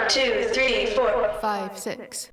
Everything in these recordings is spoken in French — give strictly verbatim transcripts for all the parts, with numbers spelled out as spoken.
two, three, four, five, six.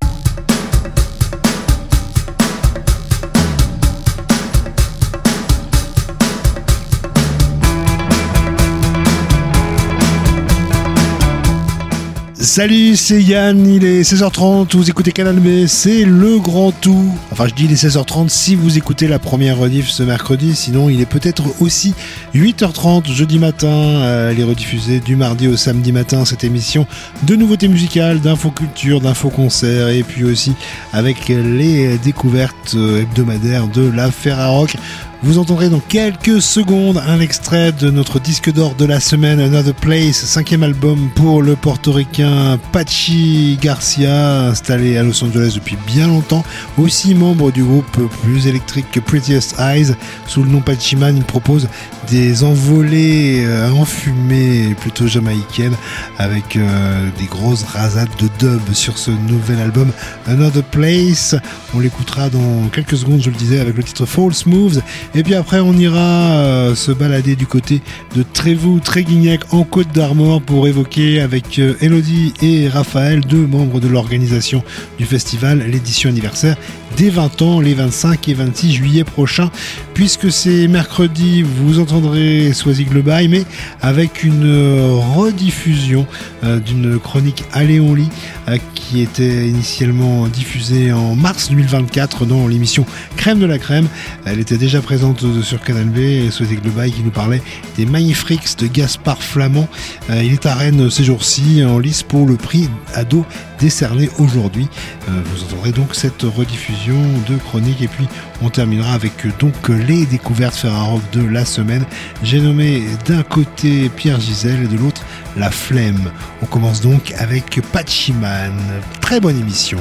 Salut, c'est Yann, il est seize heures trente, vous écoutez Canal B, c'est le grand tout. Enfin, je dis il est seize heures trente si vous écoutez la première rediff ce mercredi, sinon il est peut-être aussi huit heures trente jeudi matin. Euh, elle est rediffusée du mardi au samedi matin, cette émission de nouveautés musicales, d'info-culture, d'info-concert, et puis aussi avec les découvertes hebdomadaires de la Ferrarock. Vous entendrez dans quelques secondes un extrait de notre disque d'or de la semaine, Another Place, cinquième album pour le portoricain Pachi Garcia, installé à Los Angeles depuis bien longtemps, aussi membre du groupe plus électrique que Prettiest Eyes. Sous le nom Pachi Man, il propose des envolées euh, enfumées plutôt jamaïcaines avec euh, des grosses rasades de dub sur ce nouvel album Another Place. On l'écoutera dans quelques secondes, je le disais, avec le titre False Moves. Et puis après, on ira euh, se balader du côté de Trévoux, Tréguignac, en Côte d'Armor pour évoquer avec euh, Elodie et Raphaël, deux membres de l'organisation du festival, l'édition anniversaire des vingt ans, les vingt-cinq et vingt-six juillet prochains. Puisque c'est mercredi, vous entendrez Soisy le bail, mais avec une euh, rediffusion euh, d'une chronique à Léon Lit euh, qui était initialement diffusée en mars deux mille vingt-quatre dans l'émission Crème de la Crème. Elle était déjà présente sur Canal B, et Soisy le bail qui nous parlait des Magnifiques de Gaspard Flamand. Euh, il est à Rennes ces jours-ci en lice pour le prix ado décerné aujourd'hui. Euh, vous entendrez donc cette rediffusion de chronique, et puis on terminera avec donc les découvertes Ferrarock de la semaine. J'ai nommé d'un côté Pierre Gisèle et de l'autre La Flemme. On commence donc avec Pachi Man. Très bonne émission.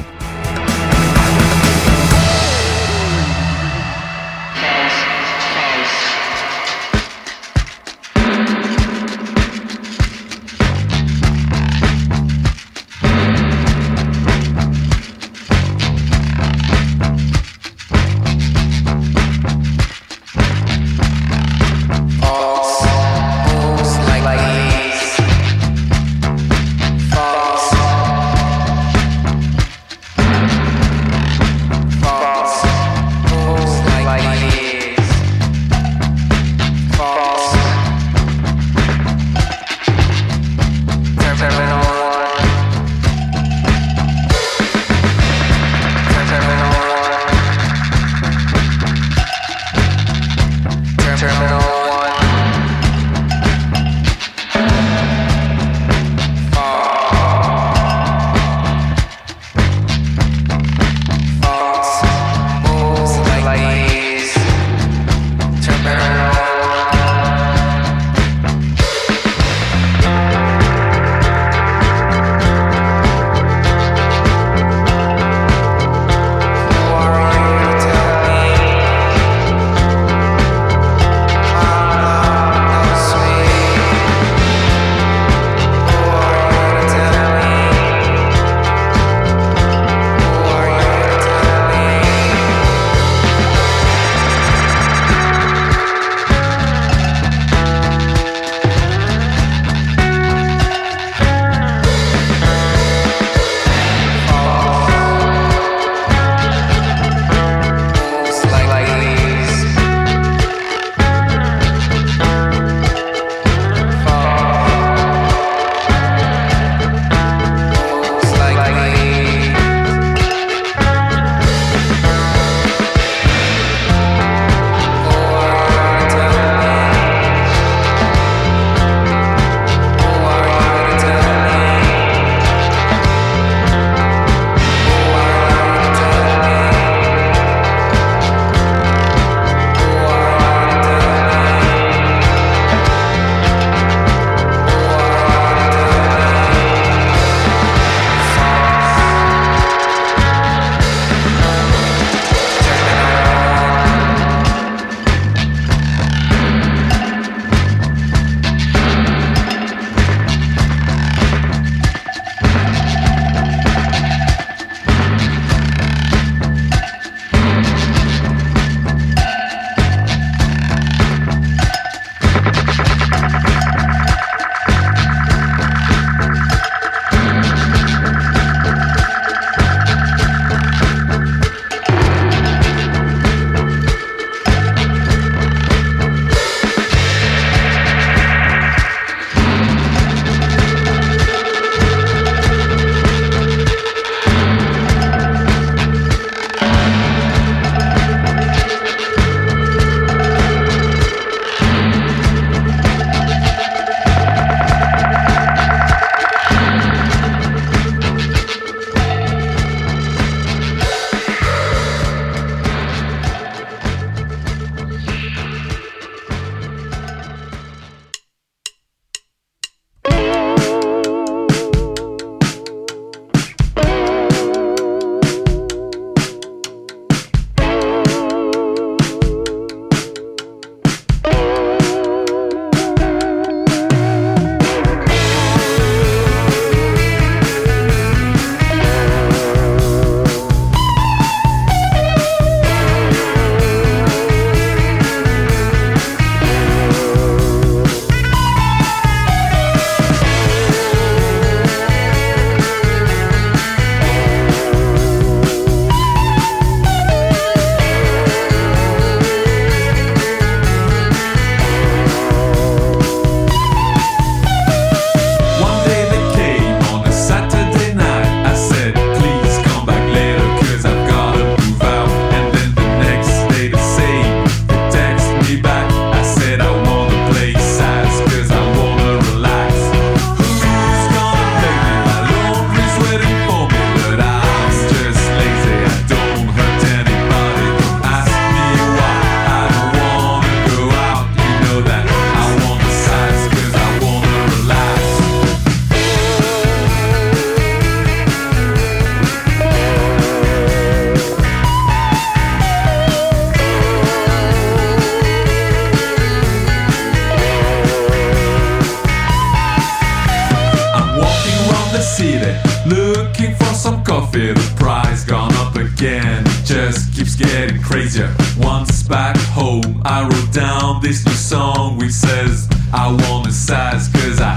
from the city, looking for some coffee. The price gone up again, it just keeps getting crazier. Once back home, I wrote down this new song which says I want a size cause I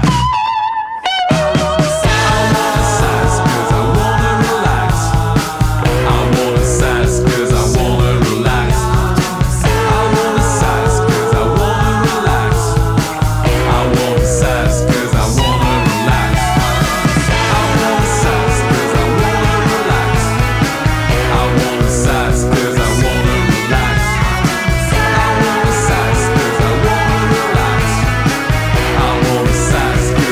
Size, 'cause I wanna relax. I want a size, 'cause I wanna relax. I want a size, 'cause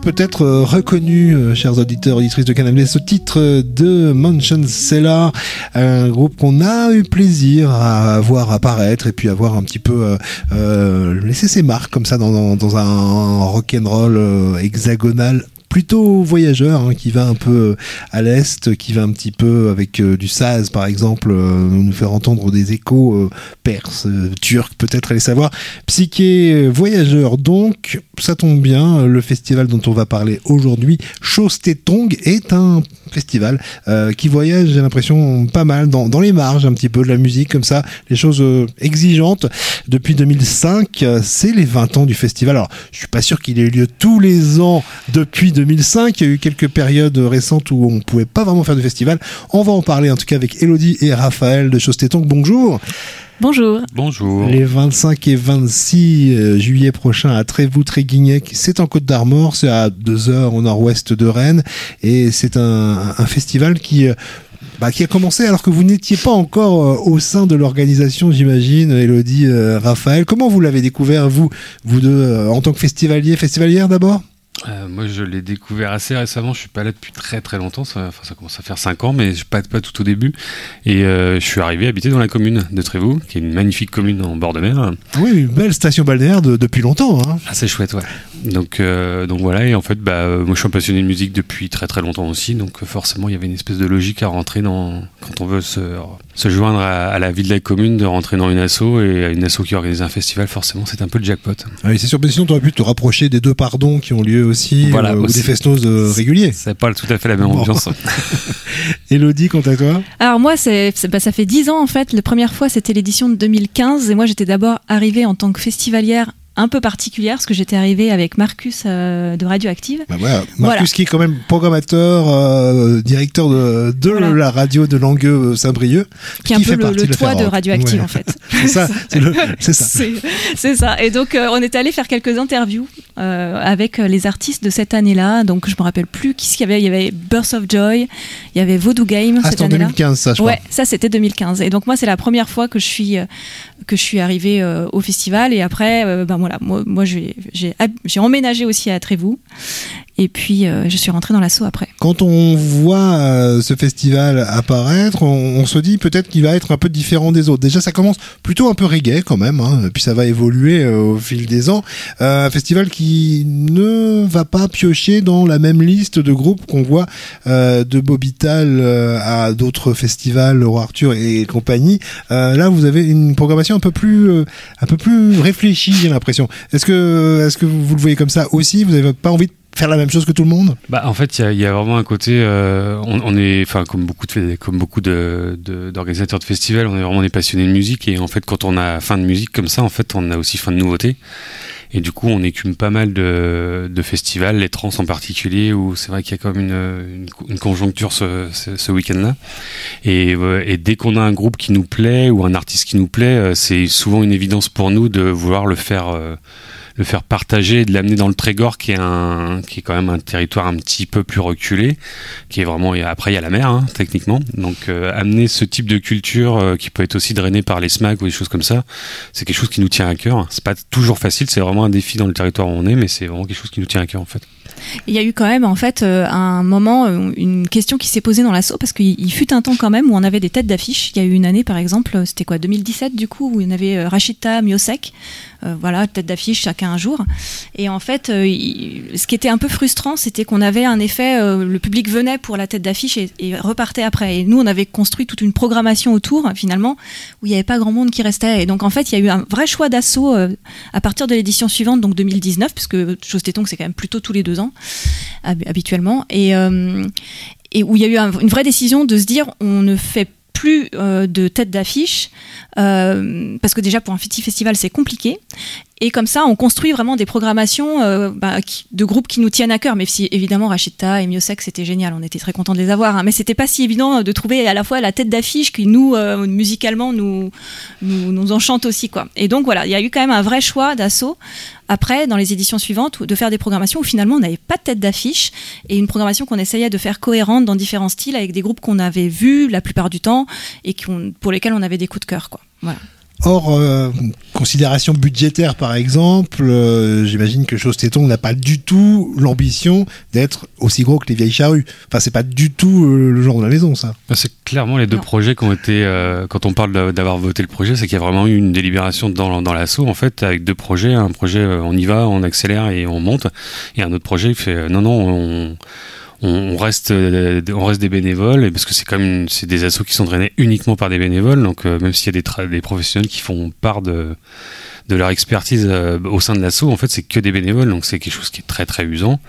peut-être euh, reconnu, euh, chers auditeurs, auditrices de Canal B, ce titre de Mansion Cellar, un groupe qu'on a eu plaisir à voir apparaître et puis à voir un petit peu euh, euh, laisser ses marques comme ça dans, dans, dans un rock'n'roll euh, hexagonal. Plutôt voyageur, hein, qui va un peu à l'est, qui va un petit peu avec euh, du saz par exemple, euh, nous faire entendre des échos euh, perses, euh, turcs, peut-être allez savoir. Psyché voyageur donc, ça tombe bien, le festival dont on va parler aujourd'hui, Chostetong, est un festival euh, qui voyage, j'ai l'impression, pas mal dans, dans les marges un petit peu de la musique, comme ça, les choses euh, exigeantes. Depuis deux mille cinq, euh, c'est les vingt ans du festival. Alors, je suis pas sûr qu'il ait eu lieu tous les ans depuis deux mille cinq, il y a eu quelques périodes récentes où on pouvait pas vraiment faire de festival. On va en parler en tout cas avec Elodie et Raphaël de Chostetong. Bonjour. Bonjour. Bonjour. Les vingt-cinq et vingt-six juillet prochains à Trévoux-Tréguignec, c'est en Côte d'Armor, c'est à deux heures au nord-ouest de Rennes, et c'est un, un festival qui... Bah, qui a commencé alors que vous n'étiez pas encore euh, au sein de l'organisation, j'imagine, Elodie, euh, Raphaël. Comment vous l'avez découvert, vous, vous deux, euh, en tant que festivalier, festivalière d'abord ? Euh, moi, je l'ai découvert assez récemment. Je suis pas là depuis très très longtemps. Ça, enfin, ça commence à faire cinq ans, mais je suis pas pas tout au début. Et euh, je suis arrivé habiter dans la commune de Trévoux, qui est une magnifique commune en bord de mer. Oui, une belle station balnéaire de, depuis longtemps. Hein. Ah, c'est chouette, ouais. Donc euh, donc voilà. Et en fait, bah, moi, je suis un passionné de musique depuis très très longtemps aussi. Donc forcément, il y avait une espèce de logique à rentrer dans quand on veut se se joindre à, à la vie de la commune, de rentrer dans une asso, et à une asso qui organise un festival. Forcément, c'est un peu le jackpot. Ah oui, c'est sûr. Mais sinon, tu aurais pu te rapprocher des deux pardons qui ont lieu aussi, voilà, euh, ou aussi. des festos euh, réguliers. C'est pas tout à fait la même Bon. ambiance. Elodie, quant à toi ? Alors moi, c'est, c'est, bah, ça fait dix ans en fait. La première fois, c'était l'édition de deux mille quinze et moi, j'étais d'abord arrivée en tant que festivalière un peu particulière parce que j'étais arrivée avec Marcus euh, de Radioactive. Bah voilà, Marcus Voilà. qui est quand même programmateur, euh, directeur de, de Voilà. la radio de Langueux-Saint-Brieuc. Qui est un peu fait le, partie le de la toit de Ferrand. Radioactive Ouais. en fait. C'est ça, c'est, le, c'est ça. C'est, c'est ça. Et donc, euh, on est allé faire quelques interviews euh, avec les artistes de cette année-là. Donc, je me rappelle plus qui qu'il y avait. Il y avait Birth of Joy, il y avait Voodoo Game Ah, cette c'était en année-là. deux mille quinze, ça, je Ouais, crois. ça c'était deux mille quinze. Et donc moi c'est la première fois que je suis euh, que je suis arrivée euh, au festival. Et après, euh, ben voilà, moi, moi j'ai j'ai j'ai emménagé aussi à Trévoux. Et puis euh, je suis rentrée dans l'assaut après. Quand on voit euh, ce festival apparaître, on, on se dit peut-être qu'il va être un peu différent des autres. Déjà, ça commence plutôt un peu reggae quand même, hein, puis ça va évoluer euh, au fil des ans. Euh, un festival qui ne va pas piocher dans la même liste de groupes qu'on voit euh, de Bobital euh, à d'autres festivals, le Roi Arthur et compagnie. Euh, là, vous avez une programmation un peu plus, euh, un peu plus réfléchie, j'ai l'impression. Est-ce que, est-ce que vous, vous le voyez comme ça aussi ? Vous n'avez pas envie de faire la même chose que tout le monde ? Bah, en fait, il y a, y a vraiment un côté, euh, on, on est, enfin, comme beaucoup de, comme beaucoup de, de, d'organisateurs de festivals, on est vraiment des passionnés de musique, et en fait, quand on a fin de musique comme ça, en fait, on a aussi fin de nouveautés. Et du coup, on écume pas mal de, de festivals, les trans en particulier, où c'est vrai qu'il y a quand même une, une, une conjoncture ce, ce, ce week-end-là. Et, et dès qu'on a un groupe qui nous plaît ou un artiste qui nous plaît, c'est souvent une évidence pour nous de vouloir le faire. Euh, le faire partager et de l'amener dans le Trégor, qui est un, qui est quand même un territoire un petit peu plus reculé, qui est vraiment, après il y a la mer, hein, techniquement. Donc, euh, amener ce type de culture, euh, qui peut être aussi drainé par les smacks ou des choses comme ça, c'est quelque chose qui nous tient à cœur. C'est pas toujours facile, c'est vraiment un défi dans le territoire où on est, mais c'est vraiment quelque chose qui nous tient à cœur, en fait. Il y a eu quand même en fait euh, un moment, euh, une question qui s'est posée dans l'assaut parce qu'il il fut un temps quand même où on avait des têtes d'affiche. Il y a eu une année par exemple, c'était quoi, deux mille dix-sept du coup, où il y en avait euh, Rachita, Miosek, euh, voilà, tête d'affiche chacun un jour. Et en fait, euh, il, ce qui était un peu frustrant, c'était qu'on avait un effet, euh, le public venait pour la tête d'affiche et, et repartait après. Et nous, on avait construit toute une programmation autour finalement où il n'y avait pas grand monde qui restait. Et donc en fait, il y a eu un vrai choix d'assaut euh, à partir de l'édition suivante, donc deux mille dix-neuf, puisque Chostetong c'est quand même plutôt tous les deux ans. Habituellement et, euh, et où il y a eu un, une vraie décision de se dire on ne fait plus euh, de tête d'affiche euh, parce que déjà pour un petit festival c'est compliqué et comme ça on construit vraiment des programmations euh, bah, qui, de groupes qui nous tiennent à cœur, même si évidemment Rachita et Miosek c'était génial, on était très contents de les avoir, hein, mais c'était pas si évident de trouver à la fois la tête d'affiche qui nous euh, musicalement nous, nous, nous enchante aussi quoi. Et donc voilà, il y a eu quand même un vrai choix d'assaut après dans les éditions suivantes de faire des programmations où finalement on n'avait pas de tête d'affiche et une programmation qu'on essayait de faire cohérente dans différents styles avec des groupes qu'on avait vus la plupart du temps et qu'on, pour lesquels on avait des coups de cœur quoi. Voilà. hors euh, considération budgétaire par exemple, euh, j'imagine que Chose Téton n'a pas du tout l'ambition d'être aussi gros que les Vieilles Charrues. Enfin, c'est pas du tout euh, le genre de la maison, ça. C'est clairement les deux non. projets qui ont été, euh, quand on parle d'avoir voté le projet, c'est qu'il y a vraiment eu une délibération dans, dans l'asso, en fait, avec deux projets. Un projet, on y va, on accélère et on monte. Et un autre projet, il fait, euh, non, non, on... On reste, on reste des bénévoles, et parce que c'est quand même c'est des assos qui sont drainés uniquement par des bénévoles, donc euh, même s'il y a des, tra- des professionnels qui font part de, de leur expertise euh, au sein de l'asso, en fait c'est que des bénévoles, donc c'est quelque chose qui est très très usant.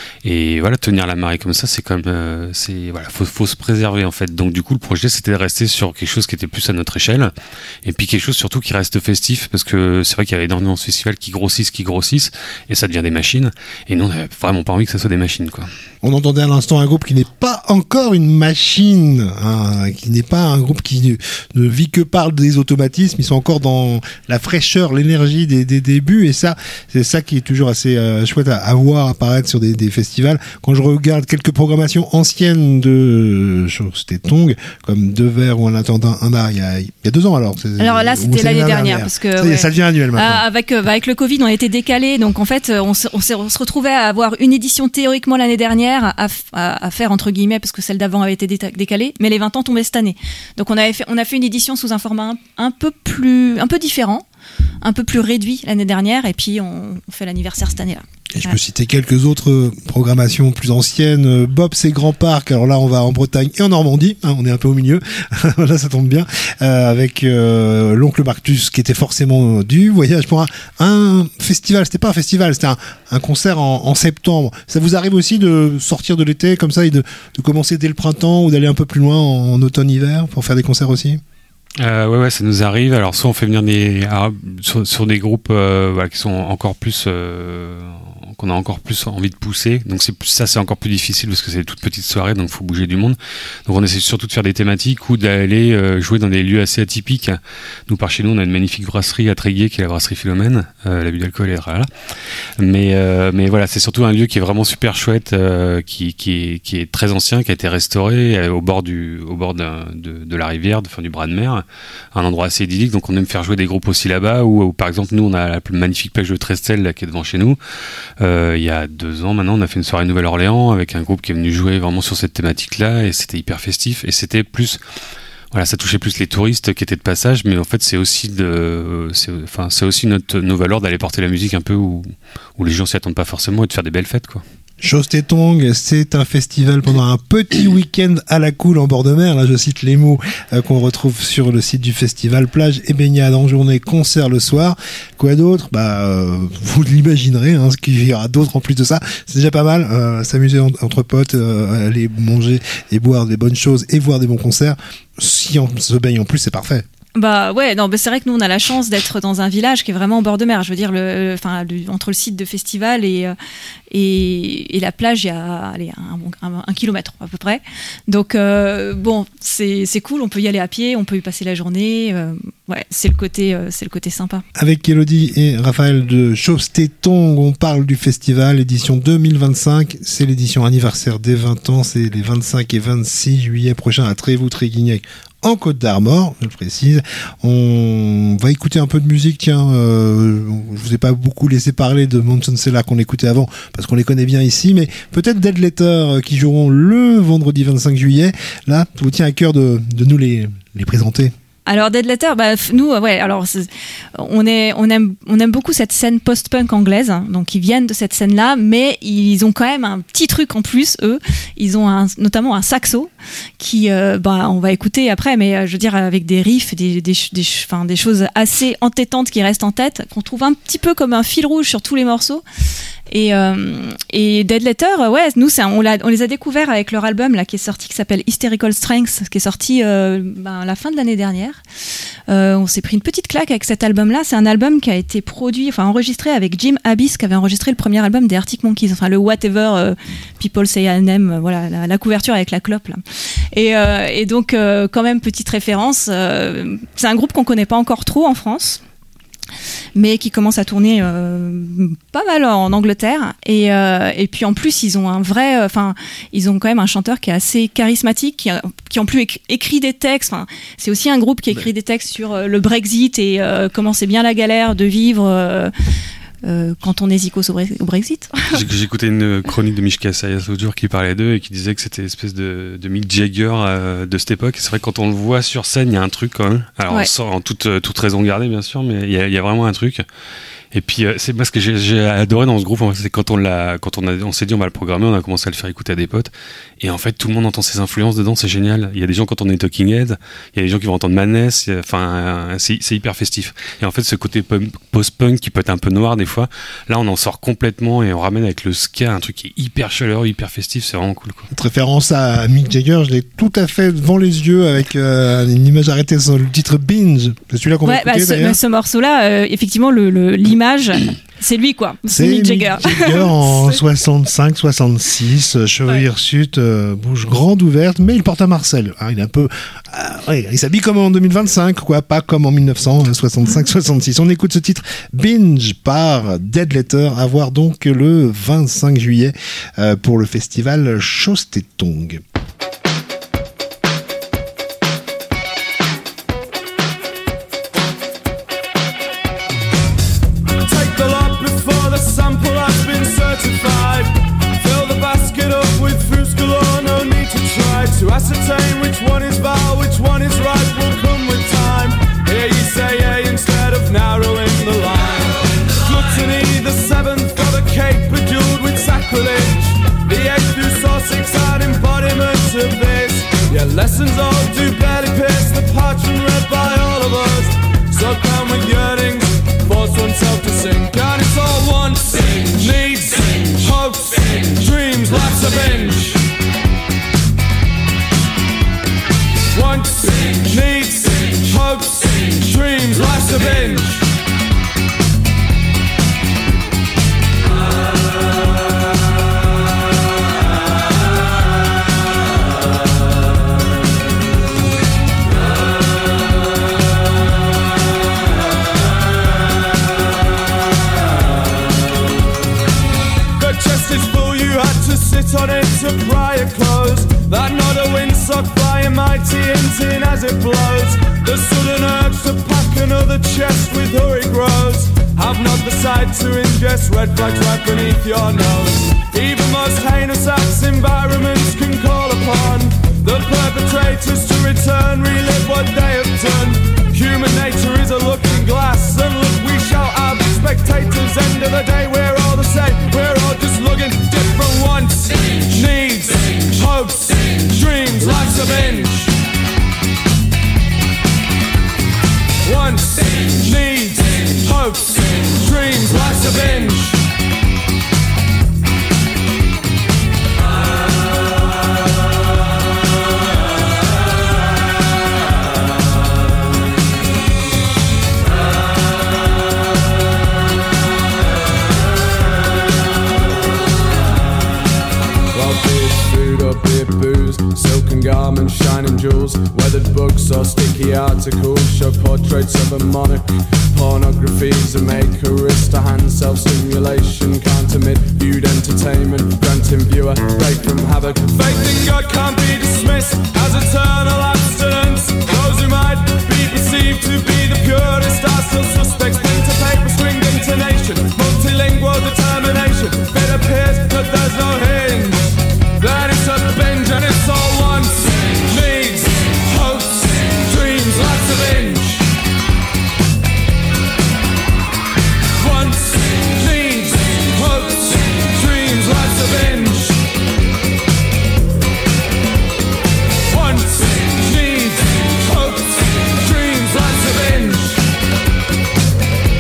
Et voilà, tenir la marée comme ça, c'est comme euh, c'est voilà, faut, faut se préserver en fait. Donc du coup, le projet c'était de rester sur quelque chose qui était plus à notre échelle, et puis quelque chose surtout qui reste festif, parce que c'est vrai qu'il y avait énormément de festivals qui grossissent, qui grossissent, et ça devient des machines. Et nous, on n'avait vraiment pas envie que ça soit des machines, quoi. On entendait à l'instant un groupe qui n'est pas encore une machine, hein, qui n'est pas un groupe qui ne, ne vit que par des automatismes. Ils sont encore dans la fraîcheur, l'énergie des, des débuts, et ça, c'est ça qui est toujours assez euh, chouette à, à voir apparaître sur des, des festivals. Quand je regarde quelques programmations anciennes de Chose Téton, comme Deux Verres ou Un Attendant un A, il y a, il y a deux ans alors. C'est, alors là, c'était l'année dernière, dernière, parce que ça, ouais. ça devient annuel maintenant. Ah, avec euh, avec le Covid, on a été décalé, donc en fait, on se, on, on se retrouvait à avoir une édition théoriquement l'année dernière. À, à, à faire entre guillemets parce que celle d'avant avait été dé- décalée, mais les vingt ans tombaient cette année. Donc on avait fait, on a fait une édition sous un format un, un peu plus, un peu différent, un peu plus réduit l'année dernière, et puis on, on fait l'anniversaire cette année-là. Et je peux citer quelques autres programmations plus anciennes. Bob, c'est Grand Parc. Alors là, on va en Bretagne et en Normandie. Hein, on est un peu au milieu. Là, ça tombe bien. Euh, avec euh, l'oncle Marcus, qui était forcément du voyage pour un, un festival. C'était pas un festival, c'était un, un concert en, en septembre. Ça vous arrive aussi de sortir de l'été comme ça et de, de commencer dès le printemps ou d'aller un peu plus loin en, en automne-hiver pour faire des concerts aussi? Euh, ouais, ouais, ça nous arrive. Alors, soit on fait venir des alors, sur, sur des groupes euh, voilà, qui sont encore plus euh, qu'on a encore plus envie de pousser. Donc c'est ça, c'est encore plus difficile parce que c'est des toutes petites soirées, donc faut bouger du monde. Donc on essaie surtout de faire des thématiques ou d'aller euh, jouer dans des lieux assez atypiques. Nous, par chez nous, on a une magnifique brasserie à Tréguier qui est la brasserie Philomène. Euh, l'abus d'alcool est là. Mais euh, mais voilà, c'est surtout un lieu qui est vraiment super chouette, euh, qui qui est qui est très ancien, qui a été restauré euh, au bord du au bord d'un, de de la rivière, enfin du bras de mer, un endroit assez idyllique. Donc on aime faire jouer des groupes aussi là-bas. Ou, ou par exemple, nous, on a la magnifique plage de Trestel là, qui est devant chez nous. Euh, il y a deux ans maintenant, on a fait une soirée Nouvelle-Orléans avec un groupe qui est venu jouer vraiment sur cette thématique-là, et c'était hyper festif, et c'était plus, voilà, ça touchait plus les touristes qui étaient de passage, mais en fait c'est aussi de, c'est, enfin c'est aussi notre nos valeurs d'aller porter la musique un peu où où les gens s'y attendent pas forcément et de faire des belles fêtes, quoi. Chose Téton, c'est un festival pendant un petit week-end à la cool en bord de mer. Là, je cite les mots euh, qu'on retrouve sur le site du festival. Plage et baignade en journée, concert le soir. Quoi d'autre? Bah, euh, vous l'imaginerez, hein, ce qu'il y aura d'autre en plus de ça. C'est déjà pas mal. Euh, s'amuser en, entre potes, euh, aller manger et boire des bonnes choses et voir des bons concerts. Si on se baigne en plus, c'est parfait. Bah ouais, non, bah c'est vrai que nous on a la chance d'être dans un village qui est vraiment au bord de mer. Je veux dire, le, enfin, le, entre le site de festival et et, et la plage, il y a allez, un, un, un kilomètre à peu près. Donc euh, bon, c'est c'est cool. On peut y aller à pied, on peut y passer la journée. Euh, ouais, c'est le côté euh, c'est le côté sympa. Avec Elodie et Raphaël de Chose Téton, on parle du festival édition deux mille vingt-cinq. C'est l'édition anniversaire des vingt ans. C'est les vingt-cinq et vingt-six juillet prochains à Trévoux-Tréguignac, en Côte d'Armor, je le précise. On va écouter un peu de musique, tiens, euh, je vous ai pas beaucoup laissé parler de Monson Cellar qu'on écoutait avant, parce qu'on les connaît bien ici, mais peut-être Dead Letter qui joueront le vendredi vingt-cinq juillet. Là, ça vous tient à cœur de, de nous les, les présenter. Alors Dead Letter, bah nous, ouais, alors c'est, on est, on aime, on aime beaucoup cette scène post-punk anglaise, hein, donc ils viennent de cette scène-là, mais ils ont quand même un petit truc en plus, eux. Ils ont un, notamment un saxo qui, euh, bah, on va écouter après, mais euh, je veux dire avec des riffs, des, des, des, enfin, des choses assez entêtantes qui restent en tête, qu'on trouve un petit peu comme un fil rouge sur tous les morceaux. Et, euh, et Dead Letter, ouais, nous, c'est, on, l'a, on les a découverts avec leur album là qui est sorti, qui s'appelle Hysterical Strength, qui est sorti euh, ben, à la fin de l'année dernière. Euh, on s'est pris une petite claque avec cet album-là. C'est un album qui a été produit, enfin enregistré avec Jim Abyss, qui avait enregistré le premier album des Arctic Monkeys, enfin le Whatever euh, People Say I Am, voilà, la, la couverture avec la clope là. Et, euh, et donc euh, quand même petite référence. Euh, c'est un groupe qu'on connaît pas encore trop en France. mais qui commence à tourner euh, pas mal en Angleterre. Et, euh, et puis en plus, ils ont un vrai, enfin, ils ont quand même un chanteur qui est assez charismatique, qui, a, qui en plus écrit, écrit des textes. Enfin, c'est aussi un groupe qui écrit des textes sur euh, le Brexit et euh, comment c'est bien la galère de vivre. Euh, Euh, quand on est zikos au, Bre- au Brexit. J'ai, j'ai écouté une chronique de Mishka Sayas l'autre jour qui parlait d'eux et qui disait que c'était une espèce de, de Mick Jagger euh, de cette époque. Et c'est vrai que quand on le voit sur scène, il y a un truc quand même. Alors ouais. On sort en toute, toute raison gardée bien sûr, mais il y a, il y a vraiment un truc. Et puis euh, c'est moi ce que j'ai, j'ai adoré dans ce groupe, en fait, c'est quand on l'a, quand on a, on s'est dit on va le programmer, on a commencé à le faire écouter à des potes, et en fait tout le monde entend ses influences dedans, c'est génial. Il y a des gens quand on est Talking Head, il y a des gens qui vont entendre Maness, enfin c'est, c'est hyper festif. Et en fait ce côté post-punk qui peut être un peu noir des fois, là on en sort complètement et on ramène avec le ska un truc qui est hyper chaleureux, hyper festif, c'est vraiment cool quoi. Cette référence à Mick Jagger, je l'ai tout à fait devant les yeux avec euh, une image arrêtée sur le titre Binge. C'est celui-là qu'on ouais, va écouter bah, ce, bah, ce morceau-là, euh, effectivement le, le l'image c'est lui quoi, c'est, c'est Mick Jagger. Mick Jagger en soixante-cinq soixante-six, cheveux ouais. hirsutes, euh, bouche grande ouverte, mais il porte un Marcel. Hein, il est un peu, euh, ouais, il s'habille comme en deux mille vingt-cinq, quoi, pas comme en dix-neuf cent soixante-cinq soixante-six. On écoute ce titre Binge par Dead Letter, à voir donc le vingt-cinq juillet euh, pour le festival Chostetong. To ascertain which one is vile, which one is right, will come with time. Here you say A instead of narrowing the line. Gluttony, the seventh, got a cake bejeweled with sacrilege. The eighth who saw six are embodiments of this. Yeah, lessons all do barely pierce the parchment read by all of us. So come with yearnings, force oneself to sink. And it's all wants, needs, hopes, dreams, life's a binge. Wants, needs, hopes, dreams, life's a binge. The chest is full, you had to sit on it to pry your clothes. That not a windsock flying mighty hinting as it blows. The sudden urge to pack another chest with hurry grows. Have not the sight to ingest red flags right beneath your nose. Even most heinous acts environments can call upon the perpetrators to return, relive what they have done. Human nature is a looking glass, and look we shall have spectators. End of the day we're all the same, we're all just looking different wants, needs, hopes, dreams, life's a binge. Wants, needs, hopes, dreams, life's a binge. Silken garments, shining jewels, weathered books or sticky articles show portraits of a monarch. Pornography's a maker, wrist to hand self-stimulation, can't omit viewed entertainment, granting viewer break from havoc. Faith in God can't be dismissed as eternal abstinence. Those who might be perceived to be the purest are still suspects. Pen to paper, stringed intonation, multilingual determination. It appears that there's no hinge, that it's a binge and it's all wants, needs, hopes, dreams, life's a binge. Wants, needs, hopes, dreams, life's a binge. Wants, needs, hopes, dreams, life's a binge.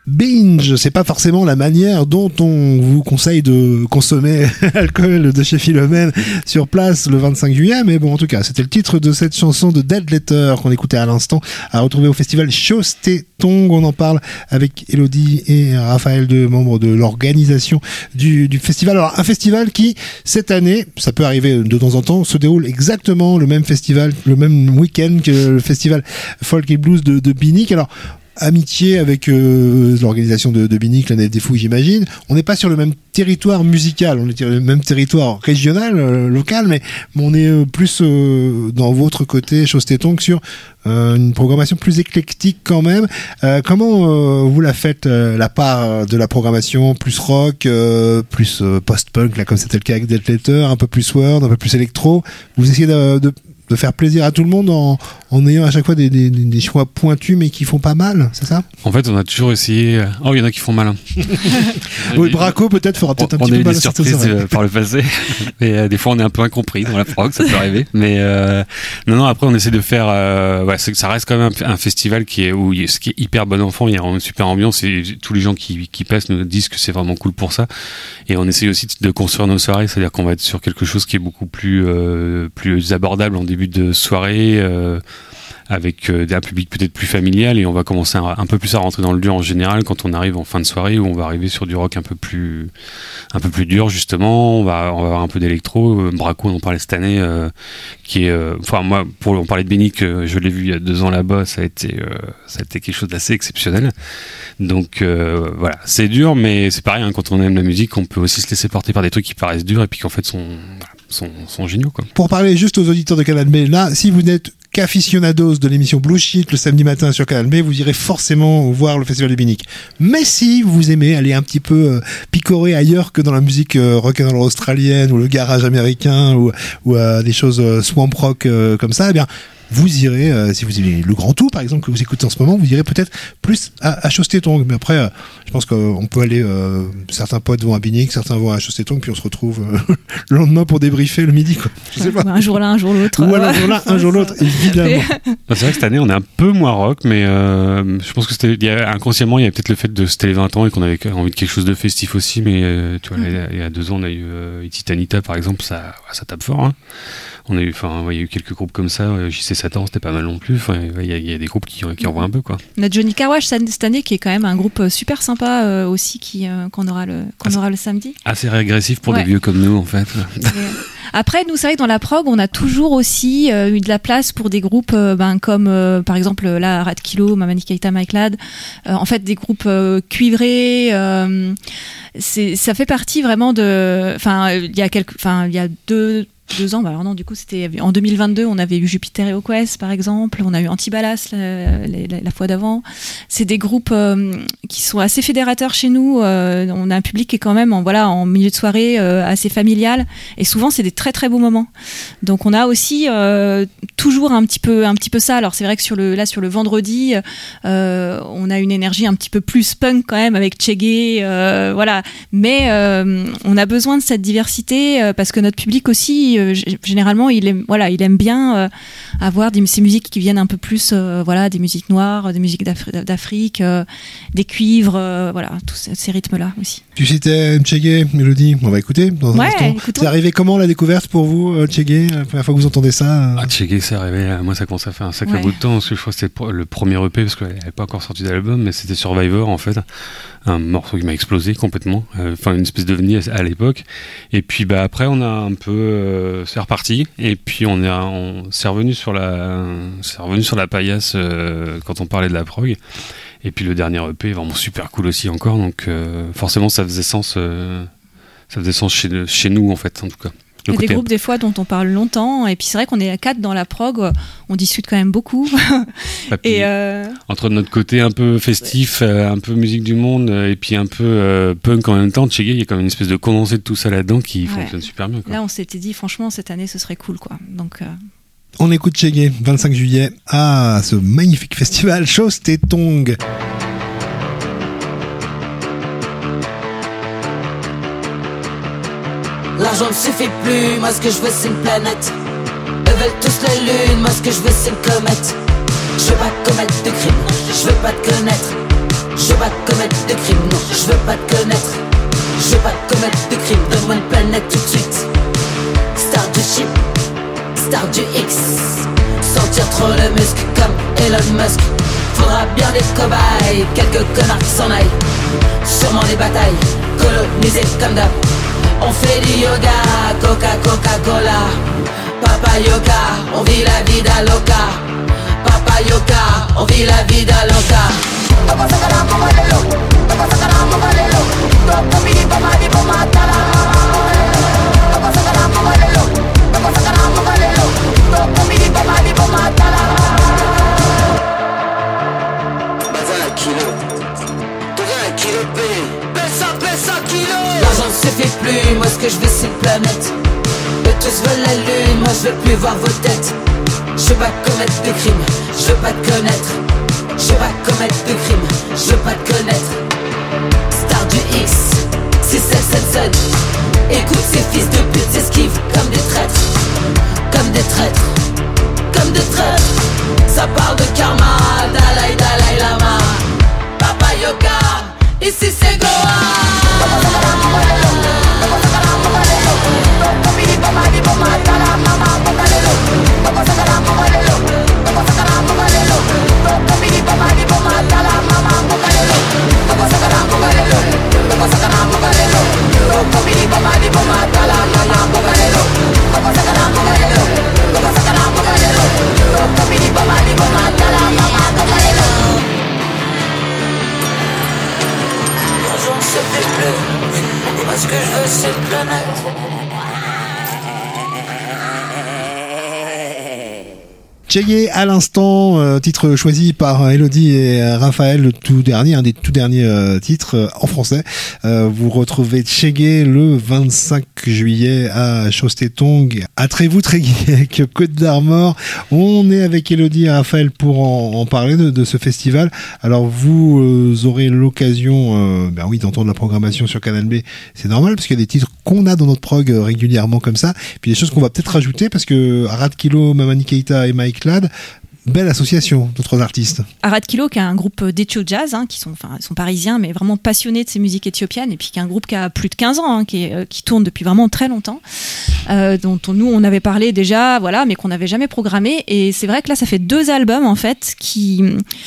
binge. C'est pas forcément la manière dont on vous conseille de consommer alcool de chez Philomène sur place le vingt-cinq juillet, mais bon, en tout cas, c'était le titre de cette chanson de Dead Letter qu'on écoutait à l'instant, à retrouver au festival Chaustetong. On en parle avec Elodie et Raphaël, deux membres de l'organisation du, du festival. Alors, un festival qui, cette année, ça peut arriver de temps en temps, se déroule exactement le même festival, le même week-end que le festival Folk et Blues de, de Binic. Alors, amitié avec euh, l'organisation de, de Binic, la Nef des Fouilles, j'imagine. On n'est pas sur le même territoire musical, on est sur le même territoire régional, euh, local, mais on est euh, plus euh, dans votre côté, Chaustetong, sur euh, une programmation plus éclectique quand même. Euh, comment euh, vous la faites, euh, la part de la programmation, plus rock, euh, plus euh, post-punk, là, comme c'était le cas avec Dead Letter, un peu plus world, un peu plus électro. Vous essayez de, de de faire plaisir à tout le monde en, en ayant à chaque fois des, des, des choix pointus mais qui font pas mal, c'est ça? En fait, on a toujours essayé. Oh, il y en a qui font mal. Hein. Oui, Braco peut-être fera peut-être un on petit peu mal. On a eu des surprises euh, par le passé, mais euh, des fois on est un peu incompris dans la prog, ça peut arriver. Mais euh, non, non. Après, on essaie de faire. Euh, ouais, c'est, ça reste quand même un, un festival qui est où ce qui est hyper bon enfant. Il y a une super ambiance et tous les gens qui, qui passent nous disent que c'est vraiment cool pour ça. Et on essaie aussi de construire nos soirées, c'est-à-dire qu'on va être sur quelque chose qui est beaucoup plus euh, plus abordable en début de soirée, euh, avec euh, un public peut-être plus familial, et on va commencer un, un peu plus à rentrer dans le dur en général quand on arrive en fin de soirée, où on va arriver sur du rock un peu plus un peu plus dur justement. On va on va avoir un peu d'électro. Braco, on en parlait cette année, euh, qui est euh, enfin moi pour on parlait de Binic, euh, je l'ai vu il y a deux ans là-bas, ça a été euh, ça a été quelque chose d'assez exceptionnel. Donc euh, voilà, c'est dur, mais c'est pareil, hein, quand on aime la musique, on peut aussi se laisser porter par des trucs qui paraissent durs et puis qu'en fait sont voilà, sont, sont géniaux, quoi. Pour parler juste aux auditeurs de Canal B, là, si vous n'êtes qu'aficionados de l'émission Blue Sheet le samedi matin sur Canal B, vous irez forcément voir le Festival de Binic. Mais si vous aimez aller un petit peu euh, picorer ailleurs que dans la musique euh, rock'n'roll australienne ou le garage américain ou, ou euh, des choses euh, swamp rock euh, comme ça, eh bien vous irez, euh, si vous aimez le Grand Tout par exemple que vous écoutez en ce moment, vous irez peut-être plus à, à Chaustetong. Mais après, euh, je pense qu'on peut aller, euh, certains potes vont à Binic, certains vont à Chaustetong, puis on se retrouve euh, le lendemain pour débriefer le midi, quoi. Je sais pas. Un jour l'un, un jour l'autre. Ou alors un jour l'un, un jour l'autre, évidemment. C'est vrai que cette année on est un peu moins rock, mais euh, je pense que c'était, il y a, inconsciemment il y a peut-être le fait de c'était les vingt ans et qu'on avait envie de quelque chose de festif aussi. Mais euh, tu vois, mm. il y a deux ans on a eu euh, Titanita par exemple, ça, ça tape fort. Hein. On a eu, enfin, il y a eu quelques groupes comme ça. J C Satan, c'était pas mal non plus. Enfin, il y, y a des groupes qui, qui envoient un peu, quoi. On a Johnny Carwash cette année, qui est quand même un groupe super sympa euh, aussi, qui euh, qu'on aura le qu'on assez, aura le samedi. Assez régressif pour ouais. des vieux comme nous, en fait. Après, nous, c'est vrai que dans la prog, on a toujours aussi euh, eu de la place pour des groupes euh, ben, comme, euh, par exemple, là, Rat Kilo, Mamani Keita, Mike Ladd. Euh, en fait, des groupes euh, cuivrés. Euh, c'est, ça fait partie vraiment de... Enfin, il y a quelques... Enfin, il y a deux... deux ans, bah alors non, du coup c'était en deux mille vingt-deux, on avait eu Jupiter et Oquest par exemple, on a eu Antibalas la, la, la fois d'avant. C'est des groupes euh, qui sont assez fédérateurs chez nous. Euh, on a un public qui est quand même en voilà en milieu de soirée euh, assez familial, et souvent c'est des très très beaux moments. Donc on a aussi euh, toujours un petit peu un petit peu ça. Alors c'est vrai que sur le là sur le vendredi, euh, on a une énergie un petit peu plus punk quand même avec Chege, euh, voilà. Mais euh, on a besoin de cette diversité euh, parce que notre public aussi euh, généralement il aime voilà il aime bien euh, avoir des ces musiques qui viennent un peu plus euh, voilà des musiques noires, des musiques d'Afri- d'Afrique, euh, des cuivres, euh, voilà tous ces, ces rythmes là aussi. Tu citais Chege, Mélodie, on va écouter dans un ouais, instant. Écoutons. C'est arrivé comment la découverte pour vous, Chege, la première fois que vous entendez ça? Ah, Chege, c'est arrivé, moi ça commence à faire un sacré ouais. bout de temps, parce que je crois que c'était le premier E P, parce qu'elle n'avait pas encore sorti d'album, mais c'était Survivor en fait, un morceau qui m'a explosé complètement, enfin euh, une espèce d'ovni à, à l'époque. Et puis bah après on a un peu euh, c'est reparti, et puis on est on s'est revenu sur la c'est revenu sur la paillasse euh, quand on parlait de la prog. Et puis le dernier E P est vraiment super cool aussi encore, donc euh, forcément ça faisait sens euh, ça faisait sens chez chez nous en fait, en tout cas. Il y a des groupes des fois dont on parle longtemps, et puis c'est vrai qu'on est à quatre dans la prog, on discute quand même beaucoup. Et euh... entre notre côté un peu festif, ouais. un peu musique du monde, et puis un peu euh, punk en même temps, Chege, il y a quand même une espèce de condensé de tout ça là-dedans qui ouais. fonctionne super bien, quoi. Là on s'était dit franchement cette année ce serait cool, quoi. Donc euh... on écoute Chege, vingt-cinq juillet, à ce magnifique festival Chaustetong. L'argent ne suffit plus, moi ce que je veux c'est une planète. Eux veulent tous la lune, moi ce que je veux c'est une comète. Je veux pas commettre de crime, je veux pas te connaître. Je Je veux pas commettre de crime, non, je veux pas te connaître. Je veux pas commettre de crime, donne-moi une planète tout de suite. Star du chip, star du X. Sentir trop le muscle comme Elon Musk. Faudra bien des cobayes, quelques connards qui s'en aillent. Sûrement des batailles, colonisées comme d'hab. On fait du yoga, coca, coca-cola. Papa yoga, on vit la vida loca. Papa yoga, on vit la vida loca. L'argent ne suffit plus, moi ce que je veux c'est une planète. Eux tous veulent la lune, moi je veux plus voir vos têtes. Je veux pas commettre de crimes, je veux pas te connaître. Je veux pas commettre de crimes, je veux pas te connaître. Star du X, six sept sept sept. Écoute ces fils de pute s'esquivent comme des traîtres. Comme des traîtres, comme des traîtres. Ça parle de karma, Dalai Dalai Lama. Papa Yoga, ici c'est Goa. Parce que je veux cette planète. Tchégué à l'instant, euh, titre choisi par Elodie et Raphaël, le tout dernier, un des tout derniers euh, titres euh, en français. Euh, vous retrouvez Tchégué le vingt-cinq juillet à Chaustetong, à Trévoux-Tréguiec, Côte d'Armor. On est avec Elodie et Raphaël pour en, en parler de, de ce festival. Alors vous euh, aurez l'occasion, euh, ben oui, d'entendre la programmation sur Canal B. C'est normal parce qu'il y a des titres qu'on a dans notre prog euh, régulièrement comme ça. Puis des choses qu'on va peut-être rajouter parce que Arad Kilo, Mamani Keita et Mike Ladd, belle association d'autres artistes. Arad Kilo, qui est un groupe d'éthio jazz, hein, qui sont, enfin, sont parisiens, mais vraiment passionnés de ces musiques éthiopiennes, et puis qui est un groupe qui a plus de quinze ans, hein, qui, est, euh, qui tourne depuis vraiment très longtemps, euh, dont on, nous on avait parlé déjà, voilà, mais qu'on n'avait jamais programmé. Et c'est vrai que là, ça fait deux albums en fait qui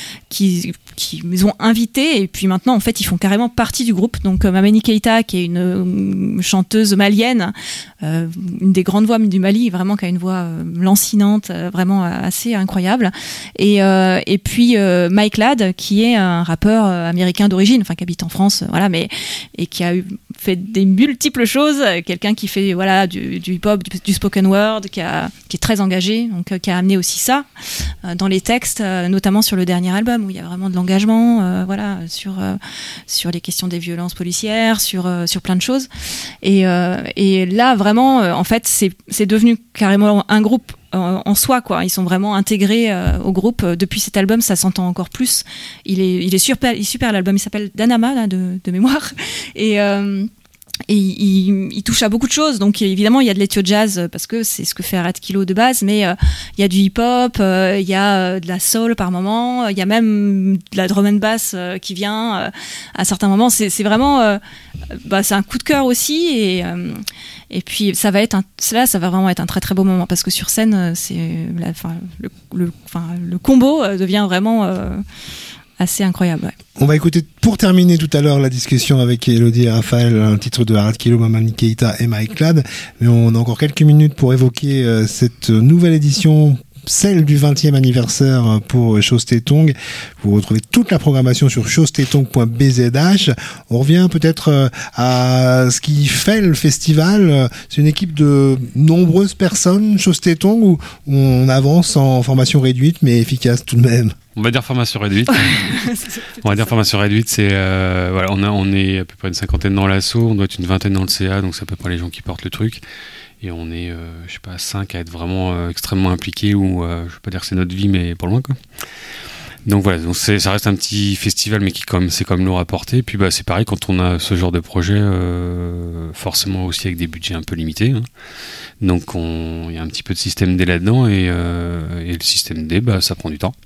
qui qui les ont invités, et puis maintenant en fait ils font carrément partie du groupe. Donc euh, Mamani Keita, qui est une, une chanteuse malienne, euh, une des grandes voix du Mali, vraiment qui a une voix euh, lancinante, euh, vraiment assez incroyable. Et, euh, et puis euh, Mike Ladd, qui est un rappeur euh, américain d'origine, enfin qui habite en France, euh, voilà, mais et qui a eu, fait des multiples choses. Quelqu'un qui fait voilà du, du hip-hop, du, du spoken word, qui, a, qui est très engagé, donc euh, qui a amené aussi ça euh, dans les textes, euh, notamment sur le dernier album où il y a vraiment de l'engagement, euh, voilà, sur euh, sur les questions des violences policières, sur euh, sur plein de choses. Et euh, et là vraiment, euh, en fait, c'est c'est devenu carrément un groupe en soi, quoi. Ils sont vraiment intégrés euh, au groupe. Depuis cet album, ça s'entend encore plus. Il est, il est super, il est super l'album. Il s'appelle Danama, là, de, de mémoire. Et, euh, et il, il touche à beaucoup de choses. Donc évidemment, il y a de l'éthio jazz parce que c'est ce que fait Arad Kilo de base. Mais euh, il y a du hip hop, euh, il y a euh, de la soul par moment. Il y a même de la drum and bass euh, qui vient euh, à certains moments. C'est, c'est vraiment, euh, bah, c'est un coup de cœur aussi. Et euh, Et puis ça va être un, là, ça va vraiment être un très très beau moment parce que sur scène, c'est la, enfin, le, le, enfin, le combo devient vraiment euh, assez incroyable. Ouais. On va écouter pour terminer tout à l'heure la discussion avec Elodie et Raphaël, un titre de Arad Kilo, Mamani Keita et Mike Ladd. Mais on a encore quelques minutes pour évoquer euh, cette nouvelle édition, celle du vingtième anniversaire pour Chaustetong. Vous retrouvez toute la programmation sur chaustetong point b z h. On revient peut-être à ce qui fait le festival. C'est une équipe de nombreuses personnes, Chaustetong, où on avance en formation réduite mais efficace tout de même. On va dire formation réduite. on va dire formation réduite, c'est euh, voilà, on a on est à peu près une cinquantaine dans l'asso, on doit être une vingtaine dans le C A, donc c'est à peu près les gens qui portent le truc. Et on est, euh, je sais pas, cinq à être vraiment euh, extrêmement impliqués, ou euh, je vais pas dire que c'est notre vie, mais pas loin, quoi. Donc voilà, donc c'est, ça reste un petit festival, mais qui comme c'est comme lourd à porter. Puis bah c'est pareil quand on a ce genre de projet, euh, forcément aussi avec des budgets un peu limités. Hein. Donc il y a un petit peu de système D là-dedans, et, euh, et le système D, bah ça prend du temps.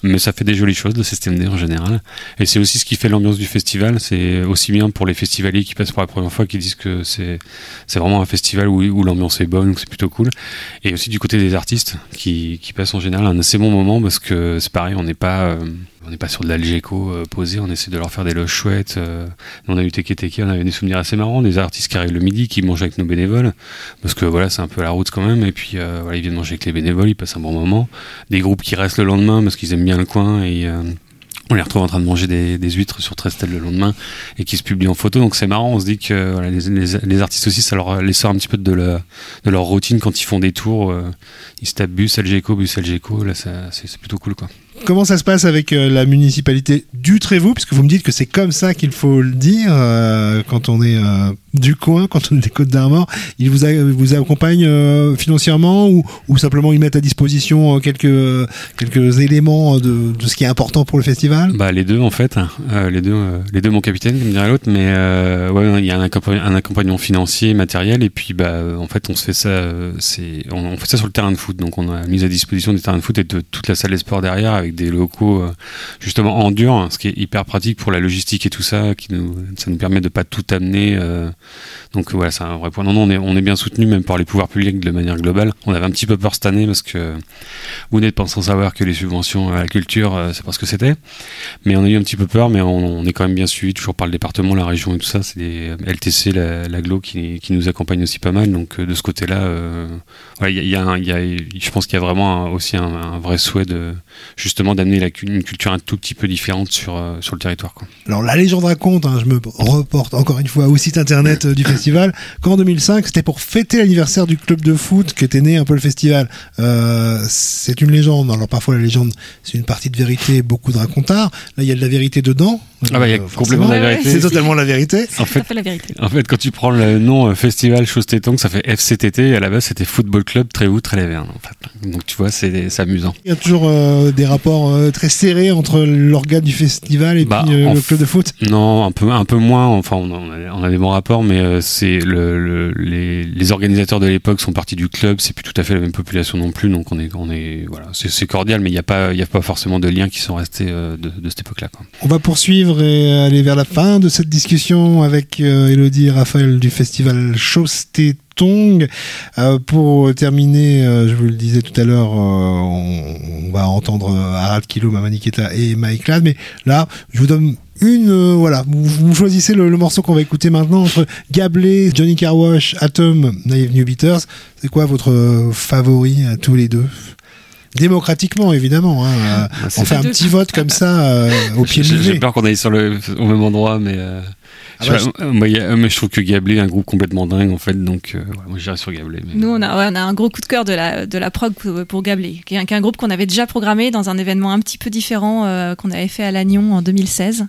mais ça fait des jolies choses, le système D en général. Et c'est aussi ce qui fait l'ambiance du festival. C'est aussi bien pour les festivaliers qui passent pour la première fois, qui disent que c'est, c'est vraiment un festival où, où l'ambiance est bonne, où c'est plutôt cool. Et aussi du côté des artistes qui, qui passent en général un assez bon moment, parce que c'est pareil, on n'est pas, euh, on n'est pas sur de l'Algeco euh, posé, on essaie de leur faire des loges chouettes. Euh, on a eu Teke Teke, on avait des souvenirs assez marrants, des artistes qui arrivent le midi, qui mangent avec nos bénévoles, parce que voilà, c'est un peu à la route quand même. Et puis euh, voilà, ils viennent manger avec les bénévoles, ils passent un bon moment. Des groupes qui restent le lendemain parce qu'ils aiment bien le coin et euh, on les retrouve en train de manger des, des huîtres sur Trestel le lendemain et qui se publient en photo. Donc c'est marrant, on se dit que voilà, les, les, les artistes aussi, ça leur les sort un petit peu de, la, de leur routine quand ils font des tours. Euh, ils se tapent bus Algeco, bus Algeco, là ça, c'est, c'est plutôt cool quoi. Comment ça se passe avec euh, la municipalité du Trévoux, puisque vous me dites que c'est comme ça qu'il faut le dire euh, quand on est euh, du coin, quand on est des Côtes d'Armor. Ils vous, a, vous accompagnent euh, financièrement ou, ou simplement ils mettent à disposition euh, quelques, quelques éléments de, de ce qui est important pour le festival? Bah les deux en fait, euh, les deux, euh, les deux mon capitaine comme dirait l'autre, mais euh, ouais il y a un, accompagn- un accompagnement financier, matériel et puis bah en fait on se fait ça, euh, c'est on, on fait ça sur le terrain de foot, donc on a mis à disposition des terrains de foot et de toute la salle des sports derrière avec des locaux euh, justement en dur, hein, ce qui est hyper pratique pour la logistique et tout ça, qui nous, ça nous permet de pas tout amener. Euh, donc voilà, c'est un vrai point. Non, non, on est, on est bien soutenu même par les pouvoirs publics de manière globale. On avait un petit peu peur cette année parce que vous n'êtes pas sans savoir que les subventions à la culture, euh, c'est pas ce que c'était. Mais on a eu un petit peu peur, mais on, on est quand même bien suivi toujours par le département, la région et tout ça. C'est des L T C, la, l'aglo qui, qui nous accompagne aussi pas mal. Donc euh, de ce côté-là, euh, ouais, y a, y a un, y a, je pense qu'il y a vraiment un, aussi un, un vrai souhait de justement d'amener la, une culture un tout petit peu différente sur, euh, sur le territoire, quoi. Alors la légende raconte, hein, je me reporte encore une fois au site internet euh, du festival, qu'en deux mille cinq c'était pour fêter l'anniversaire du club de foot qu'était né un peu le festival. Euh, c'est une légende, alors parfois la légende c'est une partie de vérité, beaucoup de racontars. Là il y a de la vérité dedans. Ah bah il y a euh, complètement de la vérité. C'est totalement la vérité. En fait, fait la vérité. En fait quand tu prends le nom euh, festival Chose Téton, ça fait F C T T et à la base c'était Football Club Trévoux Tréléverne en fait. Donc tu vois c'est, c'est amusant. Il y a toujours euh, des rapports euh, très serrés entre l'organe du festival et bah, puis euh, le f... club de foot. Non, un peu un peu moins. Enfin on a, on a des bons rapports, mais euh, c'est le, le les, les organisateurs de l'époque sont partis du club. C'est plus tout à fait la même population non plus. Donc on est on est voilà c'est, c'est cordial, mais il y a pas il y a pas forcément de liens qui sont restés euh, de, de cette époque-là, quoi. On va poursuivre et aller vers la fin de cette discussion avec euh, Elodie et Raphaël du festival Chose Téton. Euh, pour terminer, euh, je vous le disais tout à l'heure, euh, on, on va entendre Harald Kilo, Mama Nikita et Mike Ladd, mais là, je vous donne une, euh, voilà, vous, vous choisissez le, le morceau qu'on va écouter maintenant entre Gablé, Johnny Carwash, Atom, Naive New Beaters. C'est quoi votre euh, favori à tous les deux? Démocratiquement, évidemment. Hein. Ah, on fait un petit vote comme ça euh, au pied levé. J'ai peur qu'on aille sur le, au même endroit, mais, euh, ah je, bah, je... Moi, y a, mais je trouve que Gablé est un groupe complètement dingue, en fait. Donc, euh, ouais, moi, j'irais sur Gablé. Mais... Nous, on a, ouais, on a un gros coup de cœur de la, de la prog pour Gablé, qui est, un, qui est un groupe qu'on avait déjà programmé dans un événement un petit peu différent euh, qu'on avait fait à Lannion en deux mille seize.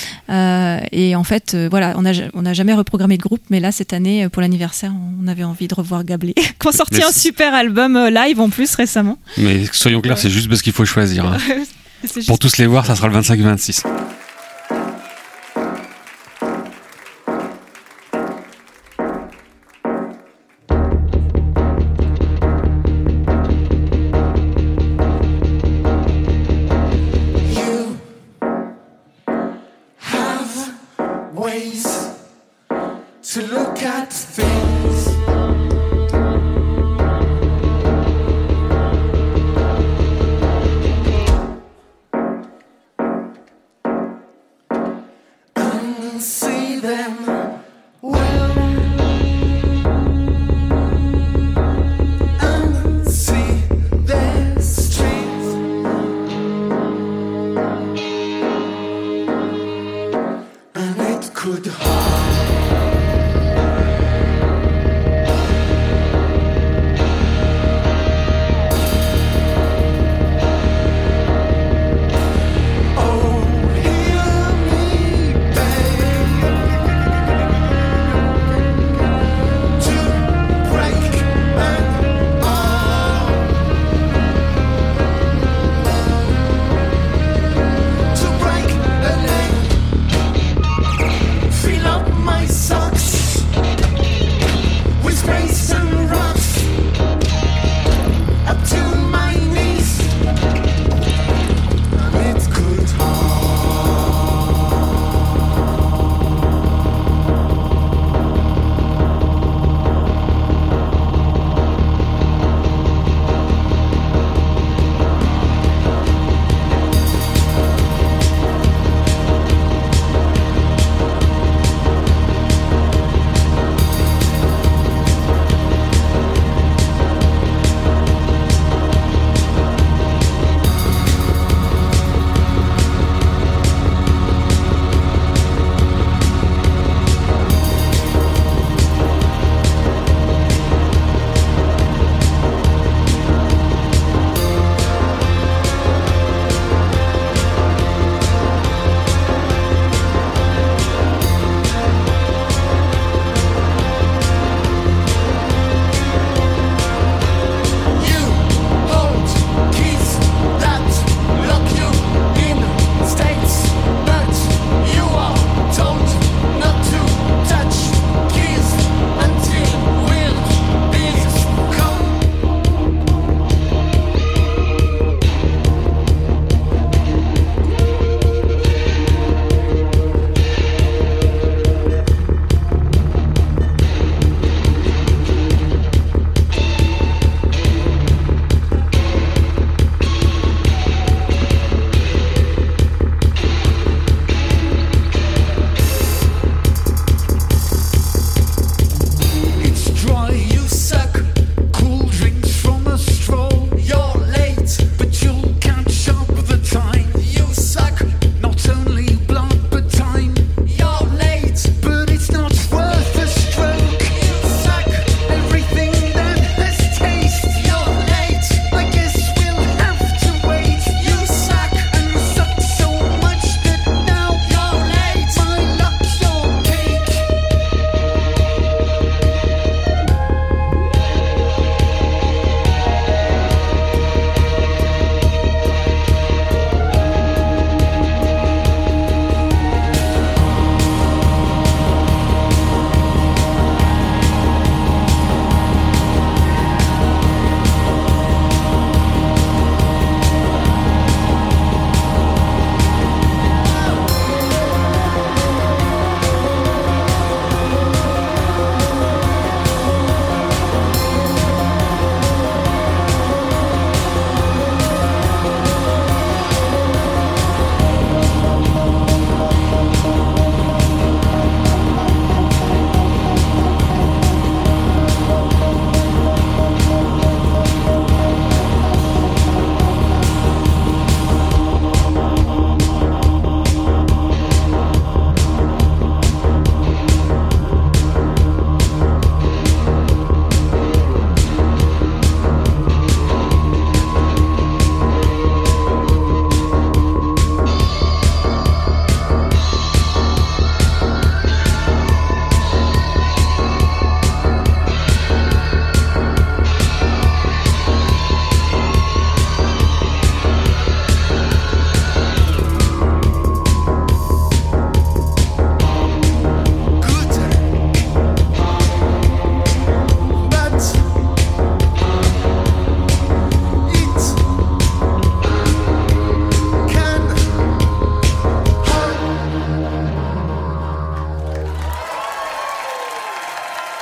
Euh, et en fait, euh, voilà, on n'a on a jamais reprogrammé de groupe, mais là, cette année, pour l'anniversaire, on avait envie de revoir Gablé, qui ont sorti un super album euh, live en plus récemment. Mais soyons clairs, ouais. C'est juste parce qu'il faut choisir. Hein. Juste... Pour tous les voir, ça sera le vingt-cinq vingt-six. Could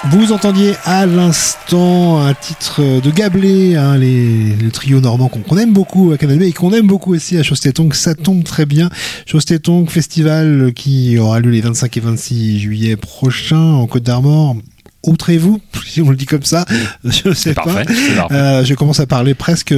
Vous entendiez à l'instant un titre de Gablé, hein, les, le trio normand qu'on, qu'on aime beaucoup à Canal B et qu'on aime beaucoup aussi à Chausse-Tétongue. Ça tombe très bien. Chausse-Tétongue, festival qui aura lieu les vingt-cinq et vingt-six juillet prochains en Côte d'Armor. Outrez-vous, si on le dit comme ça, je sais c'est pas. Parfait, c'est parfait. Euh, je commence à parler presque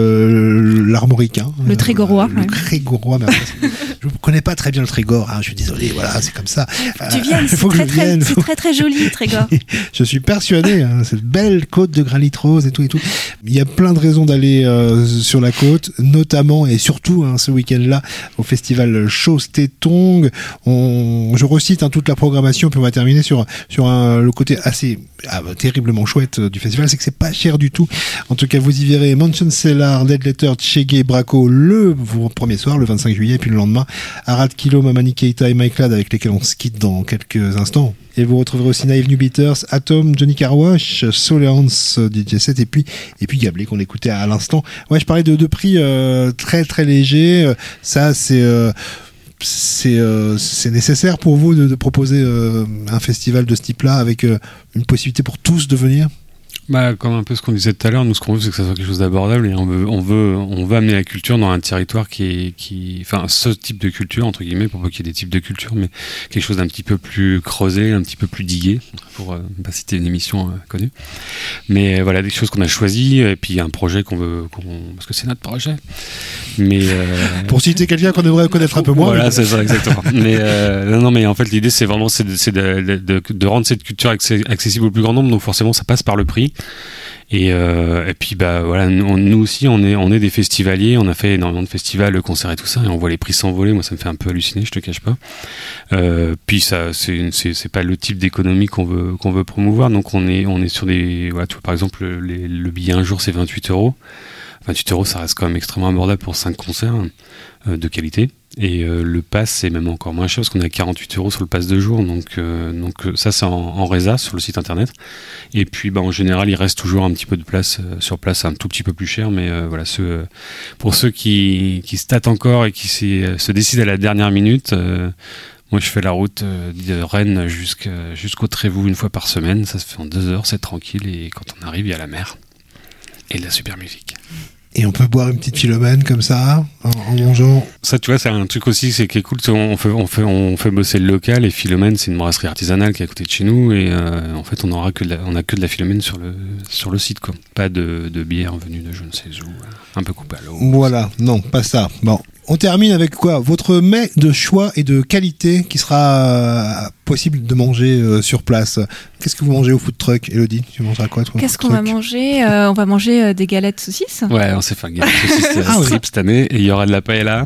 euh, l'armoricain. Le trégorois. Euh, le ouais. trégorois, mais je ne connais pas très bien le Trégor. Hein, je suis désolé, voilà, c'est comme ça. Tu viennes, Euh, c'est, faut que très, je très, vienne, c'est faut- très très joli, Trégor. Je suis persuadé, hein, cette belle côte de granit rose et tout et tout. Il y a plein de raisons d'aller euh, sur la côte, notamment et surtout hein, ce week-end-là au festival Chausse-Tétongue. On, je recite hein, toute la programmation, puis on va terminer sur sur un, le côté assez ah, terriblement chouette euh, du festival, c'est que c'est pas cher du tout. En tout cas, vous y verrez Mansion Cellar, Dead Letter, Tchégué, Braco le premier soir, le vingt-cinq juillet, et puis le lendemain, Arad Kilo, Mamani Keita et Mike Ladd avec lesquels on se quitte dans quelques instants. Et vous retrouverez aussi Naive New Beaters, Atom, Johnny Carwash, Solerance, D J sept et puis et puis Gablé qu'on écoutait à l'instant. Ouais, je parlais de, de prix euh, très très légers. Ça, c'est euh, c'est euh, c'est nécessaire pour vous de, de proposer euh, un festival de ce type-là avec euh, une possibilité pour tous de venir. Bah, comme un peu ce qu'on disait tout à l'heure, nous ce qu'on veut c'est que ça soit quelque chose d'abordable et on veut, on veut, on veut amener la culture dans un territoire qui est, qui, enfin, ce type de culture entre guillemets, pour pas qu'il y ait des types de culture, mais quelque chose d'un petit peu plus creusé, un petit peu plus digué, pour euh, pas citer une émission euh, connue. Mais euh, voilà, des choses qu'on a choisies et puis un projet qu'on veut, qu'on, parce que c'est notre projet. Mais euh, Pour citer quelqu'un qu'on devrait connaître un peu moins. voilà, mais- c'est ça, exactement. mais euh, non, non, mais en fait, l'idée, c'est vraiment c'est de, c'est de, de, de, de rendre cette culture accé- accessible au plus grand nombre. Donc forcément, ça passe par le prix. Et, euh, et puis bah voilà, nous, nous aussi, on est on est des festivaliers. On a fait énormément de festivals, concerts et tout ça, et on voit les prix s'envoler. Moi, ça me fait un peu halluciner, je te cache pas. Euh, puis ça, c'est une- c'est c'est pas le type d'économie qu'on veut qu'on veut promouvoir. Donc on est on est sur des voilà, tu vois, par exemple, les, le billet un jour, c'est vingt-huit euros. vingt-huit euros, ça reste quand même extrêmement abordable pour cinq concerts euh, de qualité. Et euh, le pass, c'est même encore moins cher parce qu'on est à quarante-huit euros sur le pass de jour. Donc, euh, donc euh, ça, c'est en, en résa sur le site internet. Et puis, bah, en général, il reste toujours un petit peu de place euh, sur place, un tout petit peu plus cher. Mais euh, voilà, ceux, euh, pour ceux qui, qui se tâtent encore et qui s'y- se décident à la dernière minute, euh, moi, je fais la route euh, de Rennes jusqu'à, jusqu'au Trévoux une fois par semaine. Ça se fait en deux heures, c'est tranquille. Et quand on arrive, il y a la mer et de la super musique. Et on peut boire une petite Philomène comme ça, en, en mangeant. Ça, tu vois, c'est un truc aussi, c'est qui est cool. On fait, on fait, on fait bosser le local. Et Philomène, c'est une brasserie artisanale qui est à côté de chez nous. Et euh, en fait, on aura que de la, on a que de la Philomène sur le sur le site, quoi. Pas de, de bière venue de je ne sais où, un peu coupée à l'eau. Voilà, non, pas ça. Bon, on termine avec quoi? Votre mets de choix et de qualité qui sera euh, possible de manger euh, sur place. Qu'est-ce que vous mangez au food truck, Elodie? Tu mangeras quoi, toi? au Qu'est-ce food qu'on va truck manger Euh, On va manger euh, des galettes saucisses. Ouais, on s'est fait un gars de Ah oui. strip cette année. Et il y aura de la paella.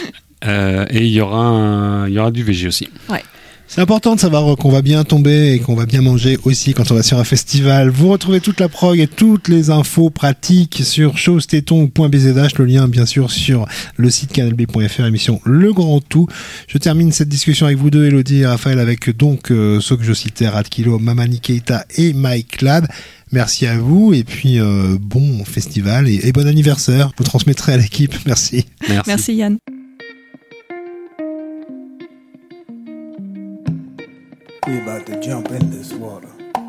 Euh, et il y aura un, il y aura du végé aussi. C'est important de savoir qu'on va bien tomber et qu'on va bien manger aussi quand on va sur un festival. Vous retrouvez toute la prog et toutes les infos pratiques sur chausse-téton point b z h, le lien bien sûr sur le site canal b point f r, émission Le Grand Tout. Je termine cette discussion avec vous deux, Elodie et Raphaël, avec donc euh, ceux que je citais, Arad Kilo, Mamani Keita et Mike Ladd. Merci à vous et puis euh, bon festival et, et bon anniversaire. Vous transmettrez à l'équipe. Merci. Merci. Merci Yann. We about to jump in this water.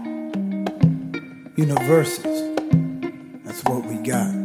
Universes, that's what we got.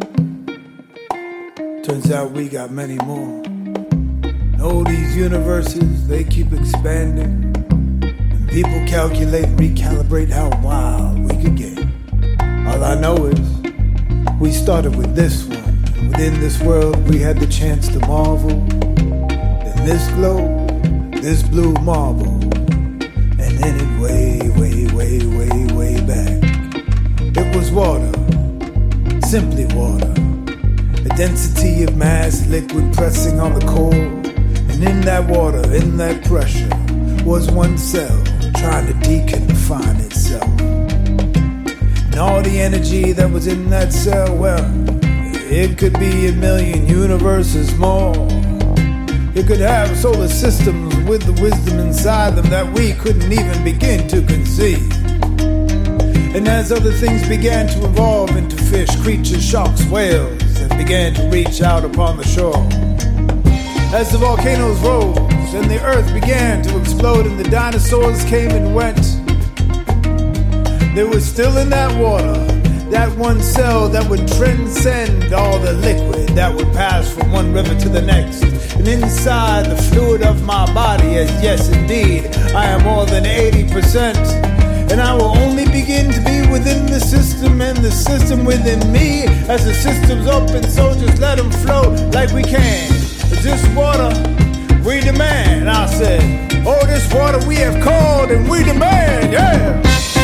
Turns out we got many more. And all these universes, they keep expanding. And people calculate, recalibrate how wild we could get. All I know is, we started with this one. And within this world, we had the chance to marvel. In this globe, this blue marble. And then it way, way, way, way, way back. It was water, simply water. A density of mass, liquid pressing on the core. And in that water, in that pressure, was one cell trying to deconfine itself. And all the energy that was in that cell, well, it could be a million universes more. It could have solar systems with the wisdom inside them that we couldn't even begin to conceive. And as other things began to evolve into fish, creatures, sharks, whales, and began to reach out upon the shore. As the volcanoes rose and the earth began to explode and the dinosaurs came and went, There was still in that water, that one cell that would transcend all the liquid that would pass from one river to the next. And inside the fluid of my body, as yes indeed, I am more than eighty percent. And I will only begin to be within the system and the system within me. As the system's open, so just let them flow like we can. It's this water we demand. I said, oh, this water we have called and we demand, yeah.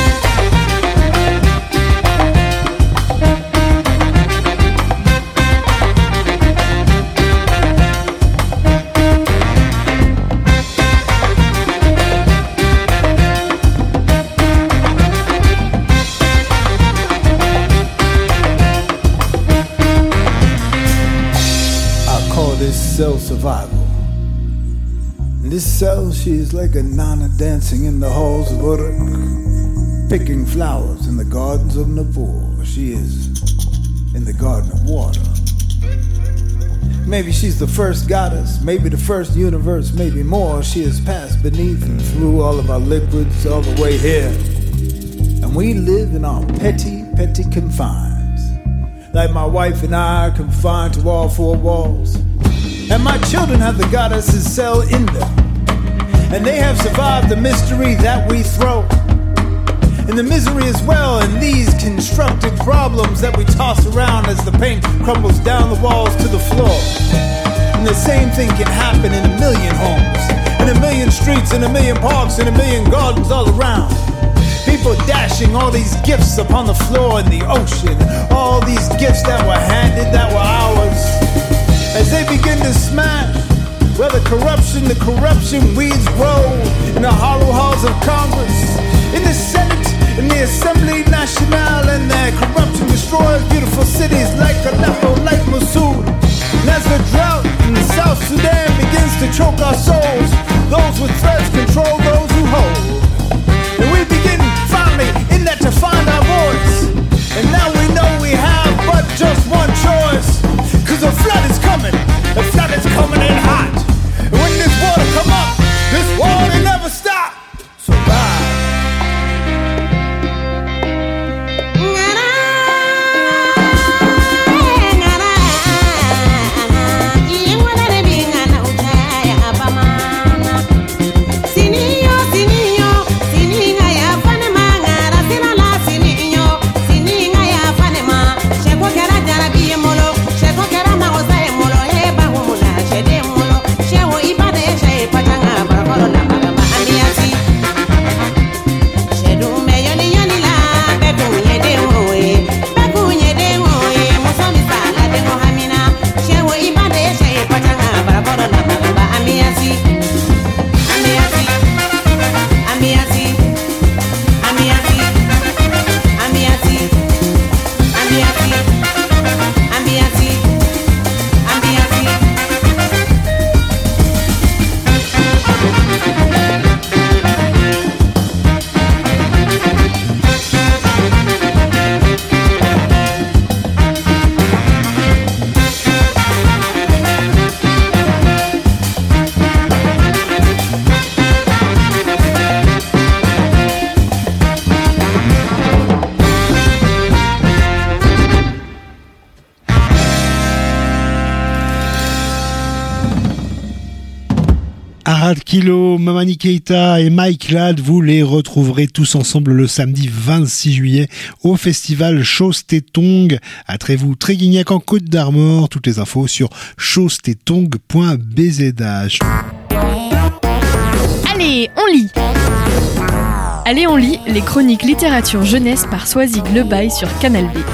Cell survival. In this cell, she is like a nana dancing in the halls of Uruk, picking flowers in the gardens of Nippur. She is in the garden of water. Maybe she's the first goddess, maybe the first universe, maybe more. She has passed beneath and through all of our liquids all the way here. And we live in our petty, petty confines. Like my wife and I are confined to all four walls. And my children have the goddess's cell in them. And they have survived the mystery that we throw. And the misery as well in these constructed problems that we toss around as the paint crumbles down the walls to the floor. And the same thing can happen in a million homes, in a million streets, in a million parks, in a million gardens all around. People dashing all these gifts upon the floor in the ocean. All these gifts that were handed, that were ours. As they begin to smash, where the corruption, the corruption weeds grow in the hollow halls of Congress, in the Senate, in the Assembly Nationale, and their corruption destroys beautiful cities like Aleppo, like Mosul. And as the drought in South Sudan begins to choke our souls, those with threats control those who hold. And we begin finally in that to find our voice. And now we know we have but just one choice. Cause a flood is coming, the flood is coming in hot. And when this water come up, this water never stop. So ride. Arad Kilo, Mamani Keita et Mike Ladd, vous les retrouverez tous ensemble le samedi vingt-six juillet au festival Chose-Tétong à Trévoux, Tréguignac en Côte d'Armor. Toutes les infos sur chose tétong point b z h. Allez, on lit. Allez, on lit les chroniques littérature jeunesse par Soisig Lebaille sur Canal B.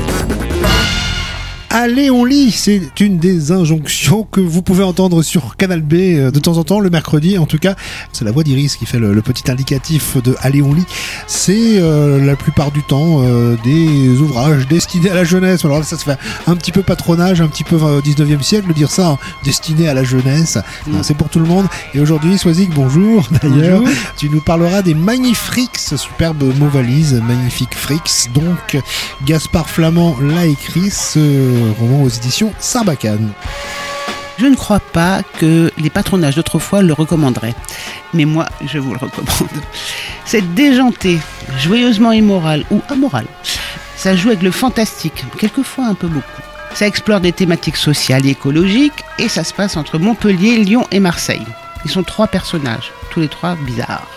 Allez, on lit, c'est une des injonctions que vous pouvez entendre sur Canal B de temps en temps, le mercredi. En tout cas, c'est la voix d'Iris qui fait le, le petit indicatif de Allez, on lit. C'est euh, la plupart du temps euh, des ouvrages destinés à la jeunesse. Alors là, ça se fait un petit peu patronage, un petit peu euh, dix-neuvième siècle, dire ça, hein, destiné à la jeunesse. Mmh. Non, c'est pour tout le monde. Et aujourd'hui, Soisig, bonjour. D'ailleurs, bonjour. Tu nous parleras des Magnifiques, superbe mot valise, Magnifique Frix. Donc, Gaspard Flamand l'a écrit, ce roman aux éditions Sarbacane. Je ne crois pas que les patronages d'autrefois le recommanderaient. Mais moi, je vous le recommande. C'est déjanté, joyeusement immoral ou amoral. Ça joue avec le fantastique, quelquefois un peu beaucoup. Ça explore des thématiques sociales et écologiques et ça se passe entre Montpellier, Lyon et Marseille. Ils sont trois personnages, tous les trois bizarres.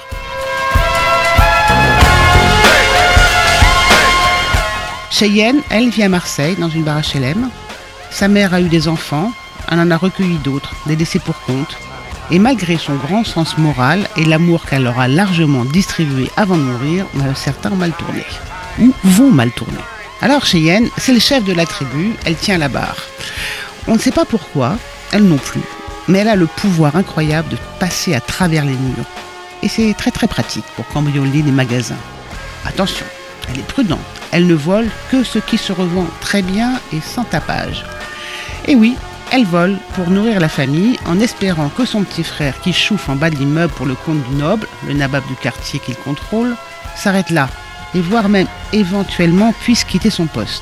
Cheyenne, elle, vit à Marseille, dans une bar H L M. Sa mère a eu des enfants, elle en a recueilli d'autres, des laissés pour compte. Et malgré son grand sens moral et l'amour qu'elle leur a largement distribué avant de mourir, certains ont mal tourné. Ou vont mal tourner. Alors Cheyenne, c'est le chef de la tribu, elle tient la barre. On ne sait pas pourquoi, elle non plus, mais elle a le pouvoir incroyable de passer à travers les murs. Et c'est très très pratique pour cambrioler les magasins. Attention, elle est prudente, elle ne vole que ce qui se revend très bien et sans tapage. Et oui, elle vole pour nourrir la famille en espérant que son petit frère qui chouffe en bas de l'immeuble pour le compte du noble, le nabab du quartier qu'il contrôle, s'arrête là. Et voire même éventuellement puisse quitter son poste.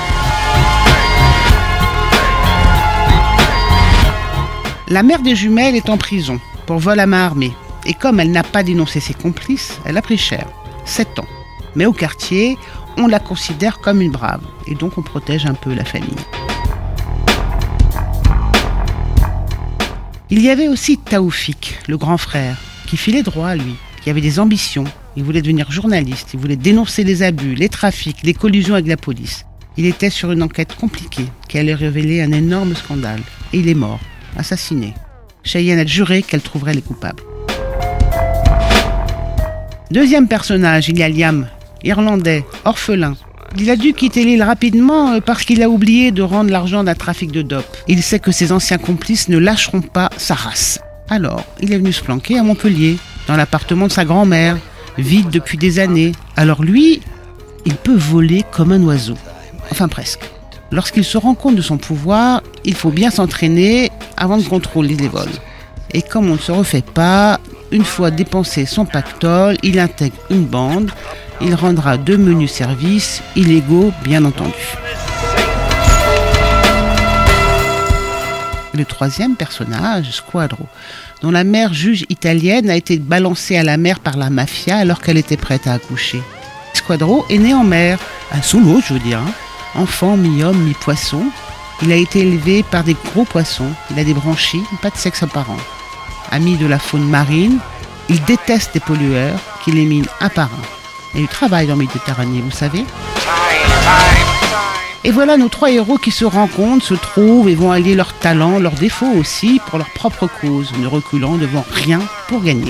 La mère des jumelles est en prison pour vol à main armée. Et comme elle n'a pas dénoncé ses complices, elle a pris cher, sept ans. Mais au quartier, on la considère comme une brave. Et donc on protège un peu la famille. Il y avait aussi Taoufik, le grand frère, qui filait droit à lui, qui avait des ambitions. Il voulait devenir journaliste, il voulait dénoncer les abus, les trafics, les collusions avec la police. Il était sur une enquête compliquée qui allait révéler un énorme scandale. Et il est mort, assassiné. Cheyenne a juré qu'elle trouverait les coupables. Deuxième personnage, il y a Liam, irlandais, orphelin. Il a dû quitter l'île rapidement parce qu'il a oublié de rendre l'argent d'un trafic de dope. Il sait que ses anciens complices ne lâcheront pas sa race. Alors, il est venu se planquer à Montpellier, dans l'appartement de sa grand-mère, vide depuis des années. Alors lui, il peut voler comme un oiseau. Enfin presque. Lorsqu'il se rend compte de son pouvoir, il faut bien s'entraîner avant de contrôler les vols. Et comme on ne se refait pas, une fois dépensé son pactole, il intègre une bande. Il rendra de menus services, illégaux bien entendu. Le troisième personnage, Squadro, dont la mère juge italienne a été balancée à la mer par la mafia alors qu'elle était prête à accoucher. Squadro est né en mer, à sous l'eau je veux dire, hein. Enfant mi-homme, mi-poisson. Il a été élevé par des gros poissons, il a des branchies, pas de sexe apparent. Ami de la faune marine, il déteste les pollueurs qui l'éliminent un par un. Il y a du travail en Méditerranée, vous savez. Et voilà nos trois héros qui se rencontrent, se trouvent et vont allier leurs talents, leurs défauts aussi, pour leur propre cause, ne reculant devant rien pour gagner.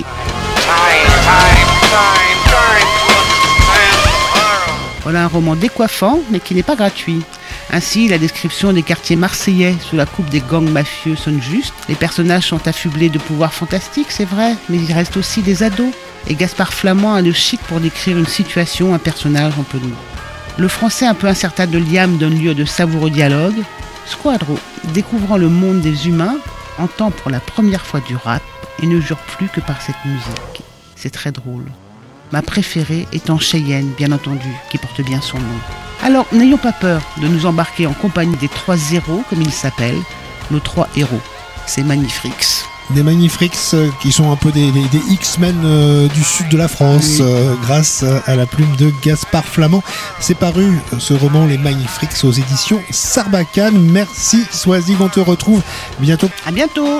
Voilà un roman décoiffant, mais qui n'est pas gratuit. Ainsi, la description des quartiers marseillais sous la coupe des gangs mafieux sonne juste. Les personnages sont affublés de pouvoirs fantastiques, c'est vrai, mais il reste aussi des ados. Et Gaspard Flamand a le chic pour décrire une situation, un personnage en peu de mots. Le français un peu incertain de Liam donne lieu à de savoureux dialogues. Squadro, découvrant le monde des humains, entend pour la première fois du rap et ne jure plus que par cette musique. C'est très drôle. Ma préférée étant Cheyenne, bien entendu, qui porte bien son nom. Alors, n'ayons pas peur de nous embarquer en compagnie des trois héros, comme ils s'appellent, nos trois héros. C'est Magnifiques. Des Magnifiques euh, qui sont un peu des, des, des X-Men euh, du sud de la France, oui. euh, grâce à la plume de Gaspard Flamand. C'est paru, ce roman Les Magnifiques, aux éditions Sarbacane. Merci Soisig, on te retrouve bientôt. À bientôt.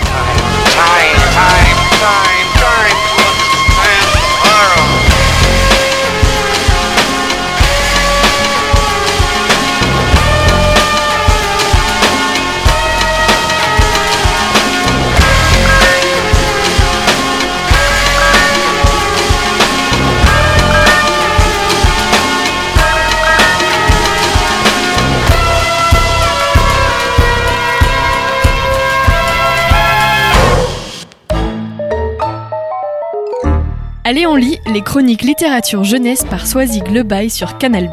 Allez, on lit les chroniques littérature jeunesse par Soisig Le Bail sur Canal B.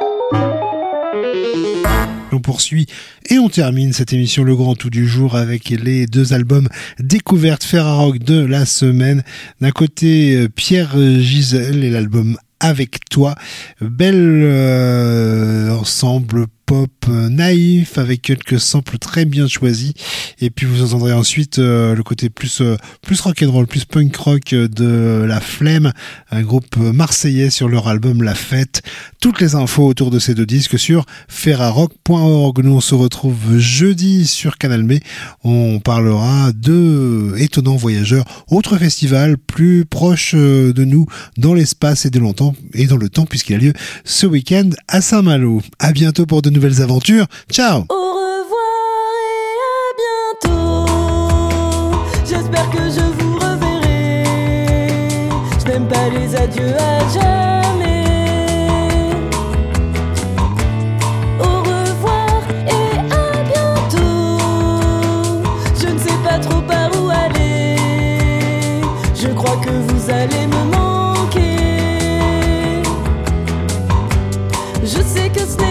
On poursuit et on termine cette émission Le Grand Tout du jour avec les deux albums découvertes Ferrarock de la semaine. D'un côté, Pierre Gisèle et l'album Avec toi. Bel euh, ensemble pop euh, naïf avec quelques samples très bien choisis. Et puis vous entendrez ensuite euh, le côté plus euh, plus rock'n'roll, plus punk rock de La Flemme, un groupe marseillais sur leur album La Fête. Toutes les infos autour de ces deux disques sur ferrarock point org. Nous on se retrouve jeudi sur Canal B. On parlera de Étonnants Voyageurs, autre festival plus proche de nous dans l'espace et de longtemps et dans le temps puisqu'il a lieu ce week-end à Saint-Malo. À bientôt pour de nouvelles aventures. Ciao. Au revoir et à bientôt. J'espère que je vous reverrai. Je n'aime pas les adieux à jamais. Au revoir et à bientôt. Je ne sais pas trop par où aller. Je crois que vous allez me manquer. Je sais que ce n'est